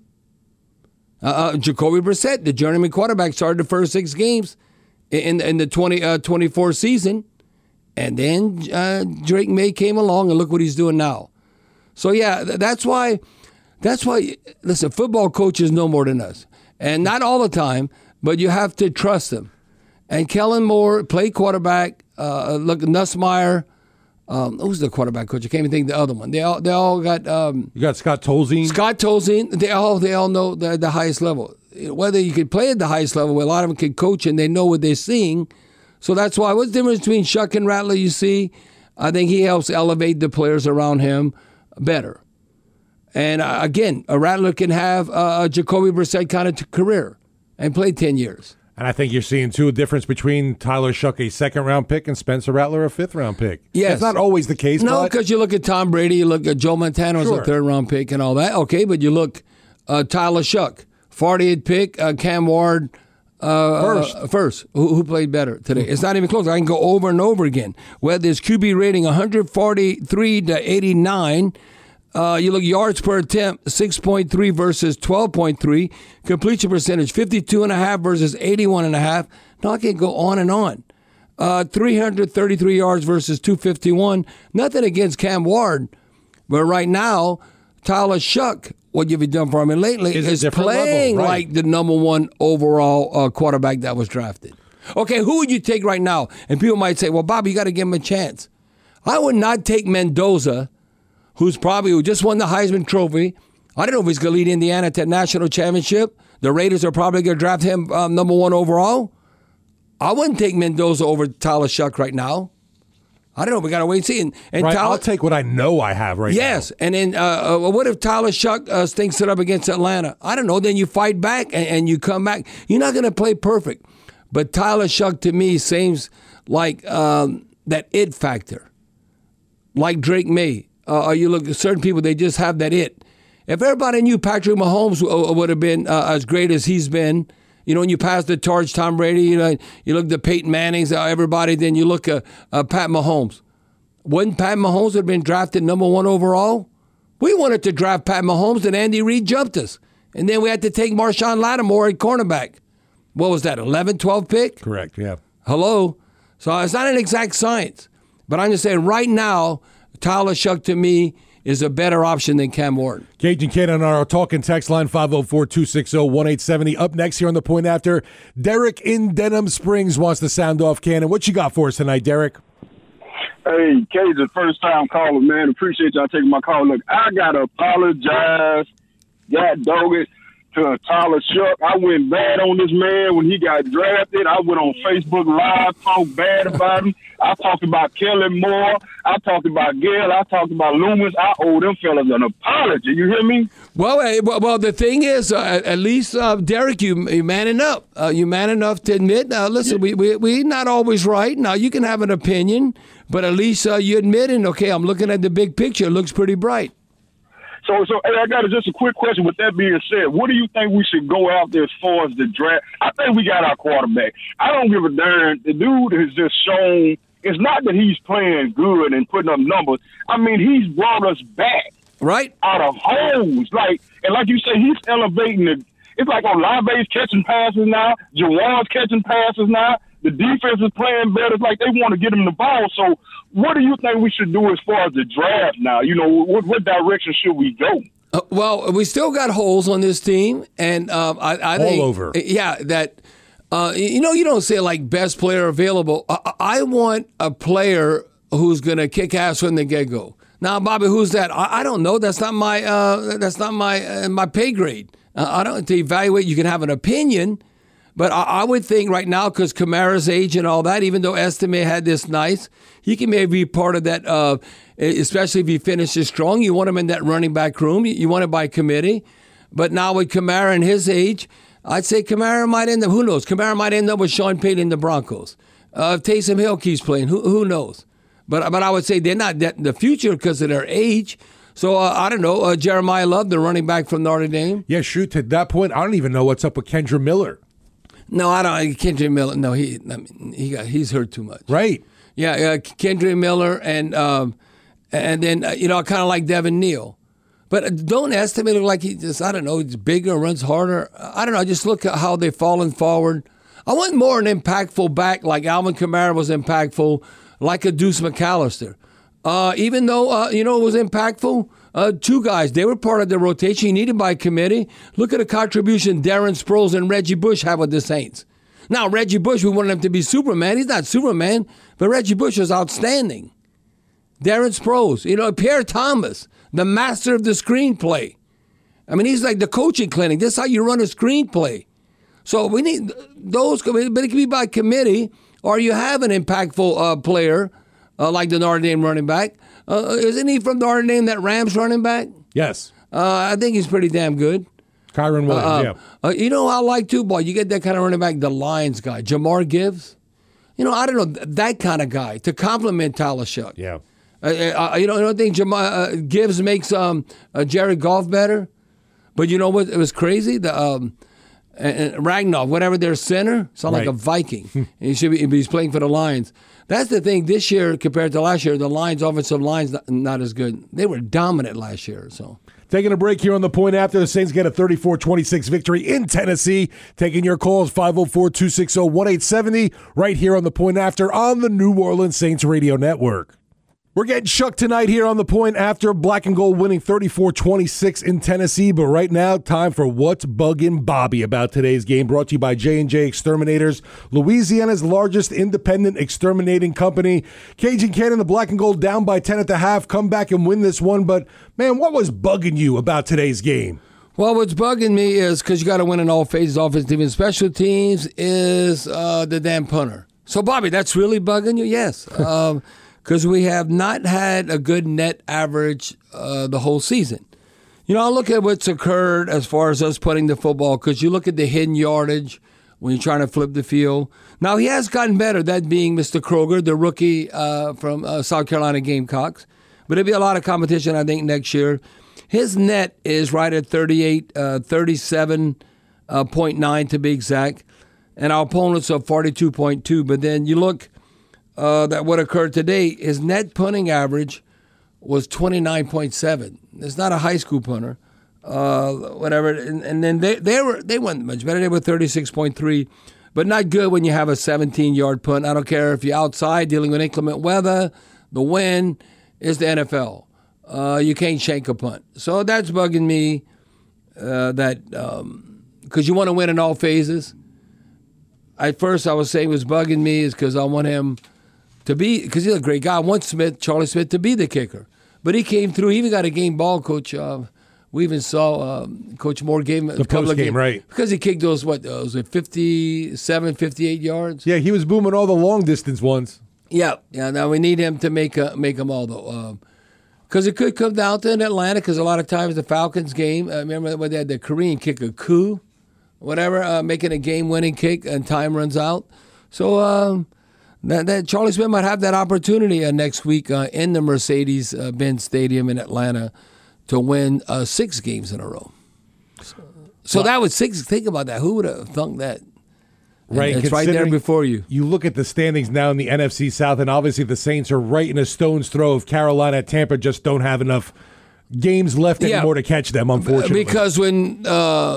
Uh, uh, Jacoby Brissett, the journeyman quarterback, started the first six games in, in the twenty twenty-four season. And then uh, Drake May came along, and look what he's doing now. So, yeah, that's why, that's why, listen, football coaches know more than us. And not all the time, but you have to trust them. And Kellen Moore played quarterback. Uh, look, Nussmeier. Um, who's the quarterback coach? I can't even think of the other one. They all they all got. Um, you got Scott Tolzien. Scott Tolzien. They all they all know the, the highest level. Whether you can play at the highest level, a lot of them can coach and they know what they're seeing. So that's why. What's the difference between Shuck and Rattler? You see, I think he helps elevate the players around him better. And uh, again, a Rattler can have uh, a Jacoby Brissett kind of t- career and play ten years. And I think you're seeing, too, a difference between Tyler Shuck, a second-round pick, and Spencer Rattler, a fifth-round pick. Yes. That's not always the case. No, because you look at Tom Brady, you look at Joe Montana was sure. a third-round pick and all that. Okay, but you look uh, Tyler Shuck, fortieth pick, uh, Cam Ward uh, first, uh, first who, who played better today. It's not even close. I can go over and over again. Whether it's Q B rating one forty-three to eighty-nine, Uh, you look yards per attempt, six point three versus twelve point three. Completion percentage, fifty-two point five versus eighty-one point five. Now I can go on and on. Uh, three hundred thirty-three yards versus two fifty-one. Nothing against Cam Ward. But right now, Tyler Shuck, what have you done for him lately, is, is playing level, right. like the number one overall uh, quarterback that was drafted. Okay, who would you take right now? And people might say, well, Bobby, you got to give him a chance. I would not take Mendoza, who's probably who just won the Heisman Trophy. I don't know if he's going to lead Indiana to a national championship. The Raiders are probably going to draft him um, number one overall. I wouldn't take Mendoza over Tyler Shuck right now. I don't know. We got to wait and see. And, and right, Tyler, I'll take what I know I have right yes, now. and then uh, uh, what if Tyler Shuck uh, stinks it up against Atlanta? I don't know. Then you fight back and, and you come back. You're not going to play perfect. But Tyler Shuck, to me, seems like um, that it factor. Like Drake May. Uh, you look at certain people, they just have that it. If everybody knew Patrick Mahomes w- would have been uh, as great as he's been, you know, when you pass the torch, Tom Brady, you know, you look at Peyton Manning's, uh, everybody, then you look at uh, Pat Mahomes. Wouldn't Pat Mahomes have been drafted number one overall? We wanted to draft Pat Mahomes, and Andy Reid jumped us. And then we had to take Marshawn Lattimore at cornerback. What was that, eleven, twelve pick? Correct, yeah. Hello? So it's not an exact science. But I'm just saying right now, Tyler Shuck to me is a better option than Cam Ward. Cajun Ken on our talking text line, five oh four, two six oh, one eight seven oh. Up next here on The Point After, Derek in Denham Springs wants to sound off Cannon. What you got for us tonight, Derek? Hey, Cajun, first time caller, man. Appreciate y'all taking my call. Look, I got to apologize, God dog it, to Tyler Shuck. I went bad on this man when he got drafted. I went on Facebook Live, talked bad about him. I talked about Kellen Moore. I talked about Gail. I talked about Loomis. I owe them fellas an apology. You hear me? Well, uh, well, well, the thing is, uh, at least, uh, Derek, you you manning up. Uh, you man enough to admit, uh, listen, yeah. we, we, we're not always right. Now, you can have an opinion, but at least uh, you admitting, okay, I'm looking at the big picture. It looks pretty bright. So, so hey, I got just a quick question. With that being said, what do you think we should go out there as far as the draft? I think we got our quarterback. I don't give a darn. The dude has just shown. It's not that he's playing good and putting up numbers. I mean, he's brought us back right out of holes. Like, and like you say, he's elevating the. It's like Olave's catching passes now. Jawan's catching passes now. The defense is playing better. It's like they want to get him the ball. So what do you think we should do as far as the draft now? You know, what, what direction should we go? Uh, well, we still got holes on this team. And um, I, I All think, over. Yeah, that, uh, you know, you don't say like best player available. I, I want a player who's going to kick ass from the get-go. Now, Bobby, who's that? I, I don't know. That's not my uh, that's not my uh, my pay grade. Uh, I don't to evaluate. You can have an opinion. But I, I would think right now, because Kamara's age and all that, even though Estime had this nice, he can maybe be part of that, uh, especially if he finishes strong. You want him in that running back room. You, you want it by committee. But now with Kamara and his age, I'd say Kamara might end up, who knows? Kamara might end up with Sean Payton in the Broncos. Uh, if Taysom Hill keeps playing, who who knows? But, but I would say they're not that in the future because of their age. So, uh, I don't know, uh, Jeremiah Love, the running back from Notre Dame. Yeah, shoot, to that point, I don't even know what's up with Kendra Miller. No, I don't. Kendrick Miller. No, he. I mean, he got. He's hurt too much. Right. Yeah, uh, Kendrick Miller, and um, and then uh, you know, I kind of like Devin Neal, but uh, don't estimate it like he just. I don't know. He's bigger, runs harder. I don't know. I just look at how they've fallen forward. I want more an impactful back like Alvin Kamara was impactful, like a Deuce McAllister. Uh, even though uh, you know it was impactful. Uh, two guys, they were part of the rotation needed by committee. Look at the contribution Darren Sproles and Reggie Bush have with the Saints. Now, Reggie Bush, we wanted him to be Superman. He's not Superman, but Reggie Bush is outstanding. Darren Sproles, you know, Pierre Thomas, the master of the screenplay. I mean, he's like the coaching clinic. This is how you run a screenplay. So we need those, but it can be by committee, or you have an impactful uh, player uh, like the Notre Dame running back. Uh, isn't he from Notre Dame, that Rams running back? Yes. Uh, I think he's pretty damn good. Kyron Williams, uh, yeah. Uh, you know, I like too, boy. You get that kind of running back, the Lions guy, Jamar Gibbs. You know, I don't know, that kind of guy to complement Tyler Shuck. Yeah. Uh, uh, you know, I don't think Jamar uh, Gibbs makes um, uh, Jared Goff better. But you know what? It was crazy. The um, uh, Ragnar, whatever their center, sound right. like a Viking. he should be. He's playing for the Lions. That's the thing. This year compared to last year, the Lions' offensive line's not, not as good. They were dominant last year. So taking a break here on The Point After. The Saints get a thirty-four twenty-six victory in Tennessee. Taking your calls, five oh four, two six oh, one eight seven oh, right here on The Point After on the New Orleans Saints Radio Network. We're getting shook tonight here on The Point after Black and Gold winning thirty-four twenty-six in Tennessee. But right now, time for What's Bugging Bobby about today's game, brought to you by J and J Exterminators, Louisiana's largest independent exterminating company. Cajun Cannon, the Black and Gold down by ten at the half, come back and win this one. But, man, what was bugging you about today's game? Well, what's bugging me is, because you got to win in all phases, offense, defense, special teams, is uh, the damn punter. So, Bobby, that's really bugging you? Yes. um, Because we have not had a good net average uh, the whole season. You know, I look at what's occurred as far as us putting the football, because you look at the hidden yardage when you're trying to flip the field. Now, he has gotten better, that being Mister Kroger, the rookie uh, from uh, South Carolina Gamecocks. But it'll be a lot of competition, I think, next year. His net is right at thirty-eight, uh, thirty-seven point nine to be exact. And our opponents are forty-two point two. But then you look... Uh, that what occurred today, his net punting average was twenty-nine point seven. It's not a high school punter, uh, whatever. And, and then they they were they went much better. They were thirty-six point three, but not good when you have a seventeen-yard punt. I don't care if you're outside dealing with inclement weather, the wind. It's the N F L. Uh, you can't shank a punt. So that's bugging me. Uh, that because um, you want to win in all phases. At first, I was saying was bugging me is because I want him. To be, because he's a great guy. I want Smith, Charlie Smith, to be the kicker. But he came through. He even got a game ball, Coach. Uh, we even saw um, Coach Moore gave him a the couple of game, right? Because he kicked those, what, uh, was it fifty-seven, fifty-eight yards? Yeah, he was booming all the long-distance ones. Yeah, yeah. Now we need him to make uh, make them all, though. Because um, it could come down to in Atlanta, because a lot of times the Falcons game, I uh, remember when they had the Korean kick, a coup, whatever, uh, making a game-winning kick, and time runs out. So, um... That, that Charlie Smith might have that opportunity uh, next week uh, in the Mercedes-Benz Stadium in Atlanta to win uh, six games in a row. So, so well, that was six. Think about that. Who would have thunk that? Right, and it's right there before you. You look at the standings now in the N F C South, and obviously the Saints are right in a stone's throw of Carolina. Tampa just don't have enough games left yeah, anymore to catch them, unfortunately. Because when uh,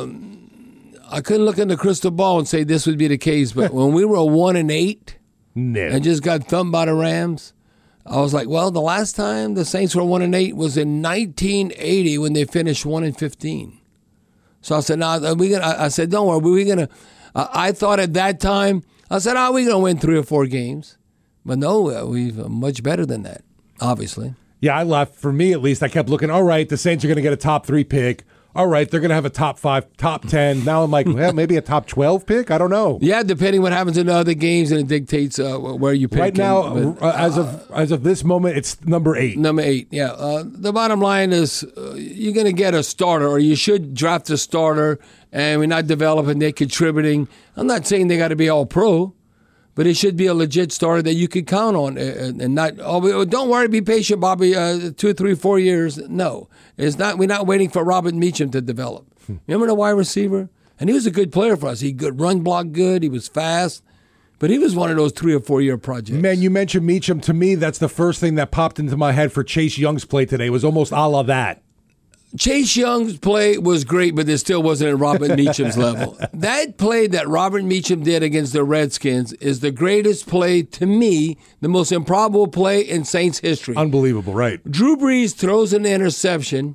I couldn't look in the crystal ball and say this would be the case, but when we were a one and eight. No. And just got thumped by the Rams. I was like, well, the last time the Saints were one and eight was in nineteen eighty when they finished one and fifteen. So I said, "No, nah, we gonna." I said, "Don't worry, we're gonna." Uh, I thought at that time, I said, "Oh, we're gonna win three or four games," but no, we've uh, much better than that, obviously. Yeah, I left. For me, at least, I kept looking. All right, the Saints are gonna get a top three pick. All right, they're going to have a top five, top ten. Now I'm like, well, maybe a top twelve pick? I don't know. Yeah, depending what happens in the other games, and it dictates uh, where you pick. Right now, but, uh, as of as of this moment, it's number eight. Number eight, yeah. Uh, the bottom line is uh, you're going to get a starter, or you should draft a starter, and we're not developing, they're contributing. I'm not saying they got to be all pro, but it should be a legit starter that you could count on, and, and not. Oh, don't worry, be patient, Bobby. Uh, two, three, four years. No, it's not. We're not waiting for Robert Meacham to develop. Hmm. Remember the wide receiver, and he was a good player for us. He could run block good. He was fast, but he was one of those three or four year projects. Man, you mentioned Meacham. To me, that's the first thing that popped into my head for Chase Young's play today. It was almost a la that. Chase Young's play was great, but it still wasn't at Robert Meacham's level. That play that Robert Meacham did against the Redskins is the greatest play, to me, the most improbable play in Saints history. Unbelievable, right? Drew Brees throws an interception,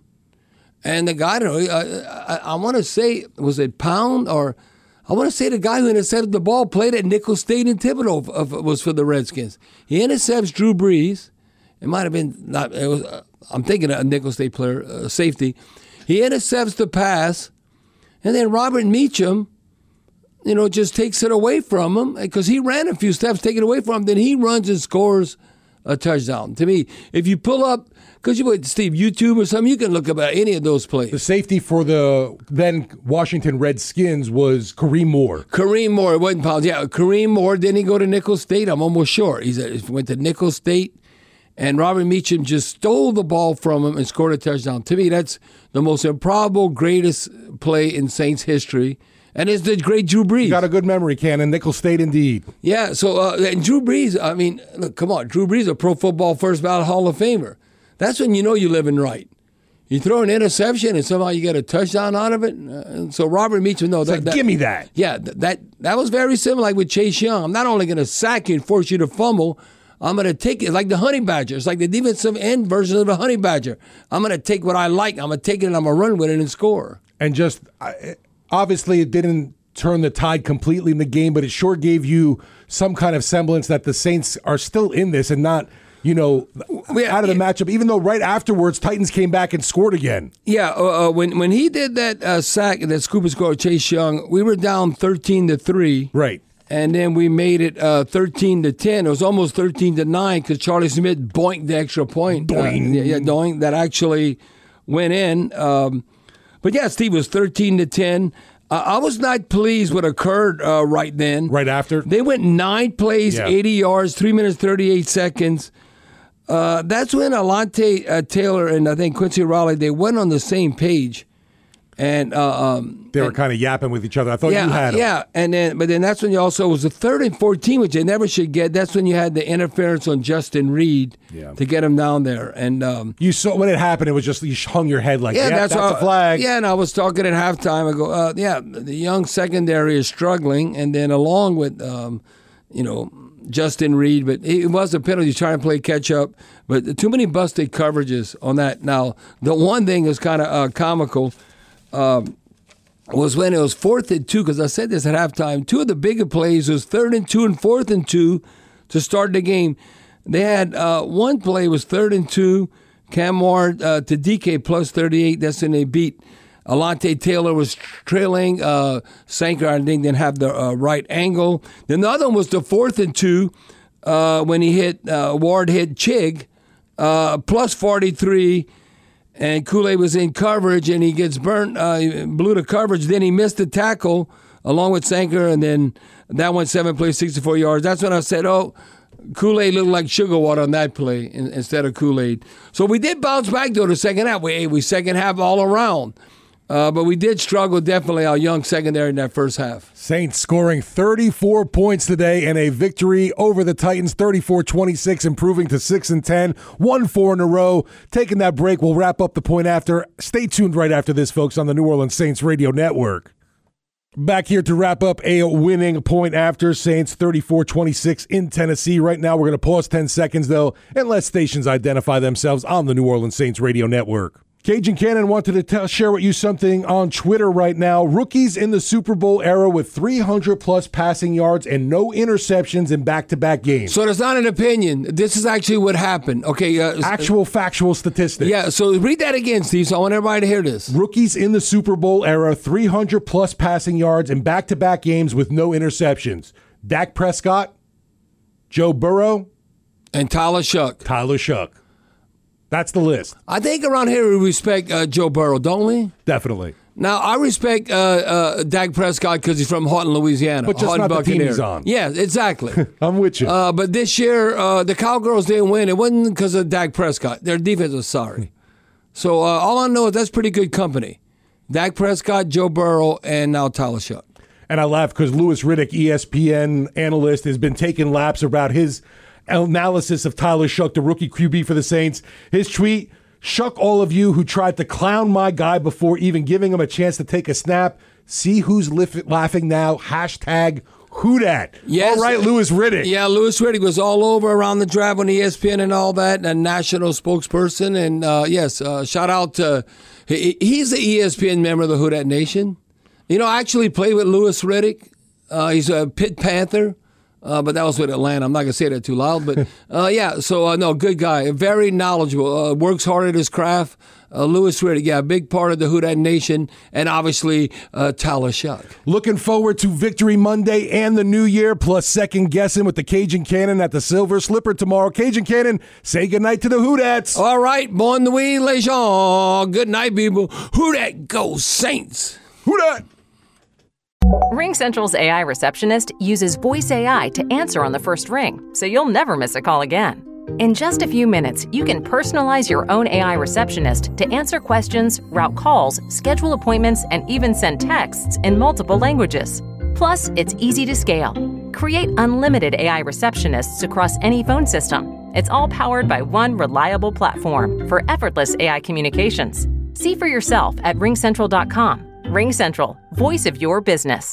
and the guy, I don't know, I, I, I want to say, was it Pound or I want to say the guy who intercepted the ball played at Nicholls State in Thibodeau, was for the Redskins. He intercepts Drew Brees. It might have been not. It was. Uh, I'm thinking a Nicholls State player, uh, safety. He intercepts the pass, and then Robert Meacham, you know, just takes it away from him because he ran a few steps, take it away from him. Then he runs and scores a touchdown. To me, if you pull up, because you would Steve YouTube or something, you can look about any of those plays. The safety for the then Washington Redskins was Kareem Moore. Kareem Moore, it wasn't Pounds. Yeah, Kareem Moore. Didn't he go to Nicholls State? I'm almost sure he's a, he went to Nicholls State. And Robert Meacham just stole the ball from him and scored a touchdown. To me, that's the most improbable, greatest play in Saints history. And it's the great Drew Brees. You got a good memory, Cannon. Nicholls State, indeed. Yeah, so uh, and Drew Brees, I mean, look, come on. Drew Brees, a Pro Football First Ballot Hall of Famer. That's when you know you're living right. You throw an interception and somehow you get a touchdown out of it. Uh, so Robert Meacham, no. That, like, that, give me that. Yeah, that that was very similar like with Chase Young. I'm not only going to sack you and force you to fumble, I'm going to take it like the honey badger. It's like the defensive end version of the honey badger. I'm going to take what I like. I'm going to take it and I'm going to run with it and score. And just obviously it didn't turn the tide completely in the game, but it sure gave you some kind of semblance that the Saints are still in this and not, you know, out of the matchup, even though right afterwards Titans came back and scored again. Yeah, uh, uh, when when he did that uh, sack, that scoop and score, Chase Young, we were down thirteen to three. Right. And then we made it uh, thirteen to ten. It was almost thirteen to nine because Charlie Smith boinked the extra point. Doink. Uh, yeah, yeah, doink. That actually went in. Um, but yeah, Steve, was thirteen to ten. Uh, I was not pleased what occurred uh, right then. Right after? They went nine plays, Yeah. eighty yards, three minutes, thirty-eight seconds. Uh, that's when Alante uh, Taylor and I think Quincy Riley, they went on the same page. And uh, um, They were and- kind of yapping with each other. I thought yeah, you had 'em. yeah, and then but then that's when you also was the third and fourteen, which they never should get. That's when you had the interference on Justin Reed Yeah. to get him down there, and um, You saw when it happened, it was just you hung your head like, yeah, yeah, that's, that's, how- a flag. Yeah, and I was talking at halftime. I go, uh, yeah, the young secondary is struggling, and then along with um, you know Justin Reed, but it was a penalty trying to play catch up, but too many busted coverages on that. Now the one thing is kind of uh, comical. Um, was when it was fourth and two, because I said this at halftime. Two of the bigger plays was third and two and fourth and two to start the game. They had uh, one play was third and two, Cam Ward uh, to D K plus thirty-eight. That's when they beat Alante Taylor was trailing. Uh, Sanker, I think, didn't have the uh, right angle. Then the other one was the fourth and two uh, when he hit, uh, Ward hit Chig, uh, plus forty-three. And Kool-Aid was in coverage, and he gets burnt, uh, he blew the coverage. Then he missed the tackle along with Sanker, and then that went seven plays, sixty-four yards. That's when I said, oh, Kool-Aid looked like sugar water on that play in, instead of Kool-Aid. So we did bounce back, though, the second half. We, we second half all around. Uh, but we did struggle, definitely, our young secondary in that first half. Saints scoring thirty-four points today and a victory over the Titans, thirty-four twenty-six, improving to six and ten, won four in a row. Taking that break, we'll wrap up the point after. Stay tuned right after this, folks, on the New Orleans Saints Radio Network. Back here to wrap up a winning point after. Saints thirty-four twenty-six in Tennessee. Right now, we're going to pause ten seconds, though, and let stations identify themselves on the New Orleans Saints Radio Network. Cajun Cannon wanted to tell, share with you something on Twitter right now. Rookies in the Super Bowl era with three hundred plus passing yards and no interceptions in back-to-back games. So that's not an opinion. This is actually what happened. Okay, uh, Actual factual statistics. Yeah, so read that again, Steve, so I want everybody to hear this. Rookies in the Super Bowl era, three hundred plus passing yards in back-to-back games with no interceptions. Dak Prescott, Joe Burrow, and Tyler Shuck. Tyler Shuck. That's the list. I think around here we respect uh, Joe Burrow, don't we? Definitely. Now, I respect uh, uh, Dak Prescott because he's from Houghton, Louisiana. But just Houghton not the team Buccaneer. he's on. Yeah, exactly. I'm with you. Uh, but this year, uh, the Cowgirls didn't win. It wasn't because of Dak Prescott. Their defense was sorry. So uh, all I know is that's pretty good company. Dak Prescott, Joe Burrow, and now Tyler Shuck. And I laugh because Louis Riddick, E S P N analyst, has been taking laps about his analysis of Tyler Shuck, the rookie Q B for the Saints. His tweet, Shuck all of you who tried to clown my guy before even giving him a chance to take a snap. See who's lif- laughing now. Hashtag who dat. Yes. All right, Louis Riddick. Yeah, Louis Riddick was all over around the draft on E S P N and all that, a national spokesperson. And uh, yes, uh, shout out to, he, he's the E S P N member of the Who Dat Nation. You know, I actually played with Louis Riddick. Uh, he's a Pitt Panther. Uh, but that was with Atlanta. I'm not going to say that too loud. But, uh, yeah, so, uh, no, good guy. Very knowledgeable. Uh, works hard at his craft. Uh, Louis Riddick, yeah, a big part of the Who Dat Nation. And, obviously, uh, Tyler Shuck. Looking forward to Victory Monday and the New Year, plus second guessing with the Cajun Cannon at the Silver Slipper tomorrow. Cajun Cannon, say goodnight to the Who Dats. All right, bon nuit, les gens. Good night, people. Who Dat go Saints? Who Dat? RingCentral's A I receptionist uses voice A I to answer on the first ring, so you'll never miss a call again. In just a few minutes, you can personalize your own A I receptionist to answer questions, route calls, schedule appointments, and even send texts in multiple languages. Plus, it's easy to scale. Create unlimited A I receptionists across any phone system. It's all powered by one reliable platform for effortless A I communications. See for yourself at ring central dot com. RingCentral, voice of your business.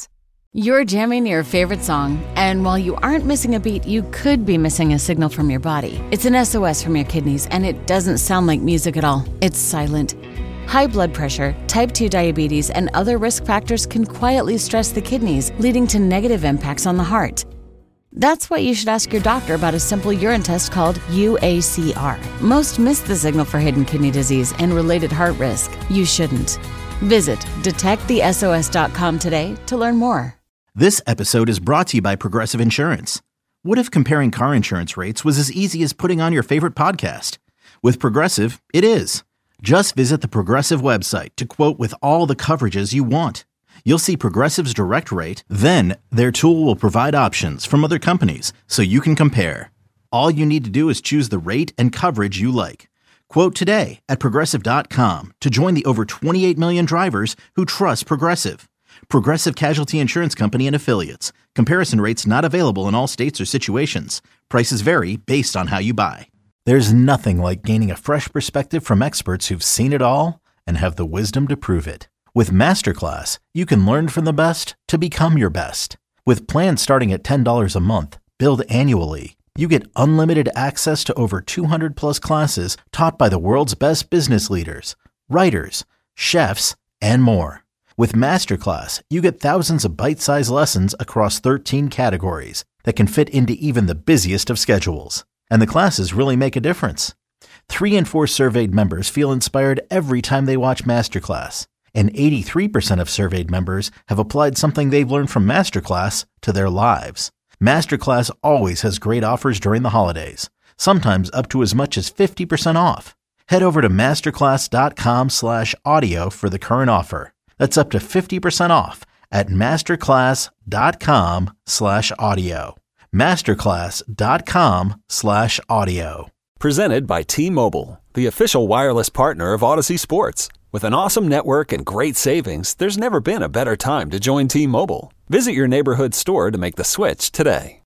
You're jamming your favorite song, and while you aren't missing a beat, you could be missing a signal from your body. It's an S O S from your kidneys, and it doesn't sound like music at all. It's silent. High blood pressure, type two diabetes, and other risk factors can quietly stress the kidneys, leading to negative impacts on the heart. That's why you should ask your doctor about a simple urine test called U A C R. Most miss the signal for hidden kidney disease and related heart risk. You shouldn't. Visit detect the S O S dot com today to learn more. This episode is brought to you by Progressive Insurance. What if comparing car insurance rates was as easy as putting on your favorite podcast? With Progressive, it is. Just visit the Progressive website to quote with all the coverages you want. You'll see Progressive's direct rate, then their tool will provide options from other companies so you can compare. All you need to do is choose the rate and coverage you like. Quote today at Progressive dot com to join the over twenty-eight million drivers who trust Progressive. Progressive Casualty Insurance Company and Affiliates. Comparison rates not available in all states or situations. Prices vary based on how you buy. There's nothing like gaining a fresh perspective from experts who've seen it all and have the wisdom to prove it. With Masterclass, you can learn from the best to become your best. With plans starting at ten dollars a month, billed annually, you get unlimited access to over two hundred plus classes taught by the world's best business leaders, writers, chefs, and more. With Masterclass, you get thousands of bite-sized lessons across thirteen categories that can fit into even the busiest of schedules. And the classes really make a difference. Three in four surveyed members feel inspired every time they watch Masterclass. And eighty-three percent of surveyed members have applied something they've learned from Masterclass to their lives. Masterclass always has great offers during the holidays, sometimes up to as much as fifty percent off. Head over to masterclass.com slash audio for the current offer. That's up to fifty percent off at masterclass.com slash audio. Masterclass.com slash audio. Presented by T-Mobile, the official wireless partner of Odyssey Sports. With an awesome network and great savings, there's never been a better time to join T-Mobile. Visit your neighborhood store to make the switch today.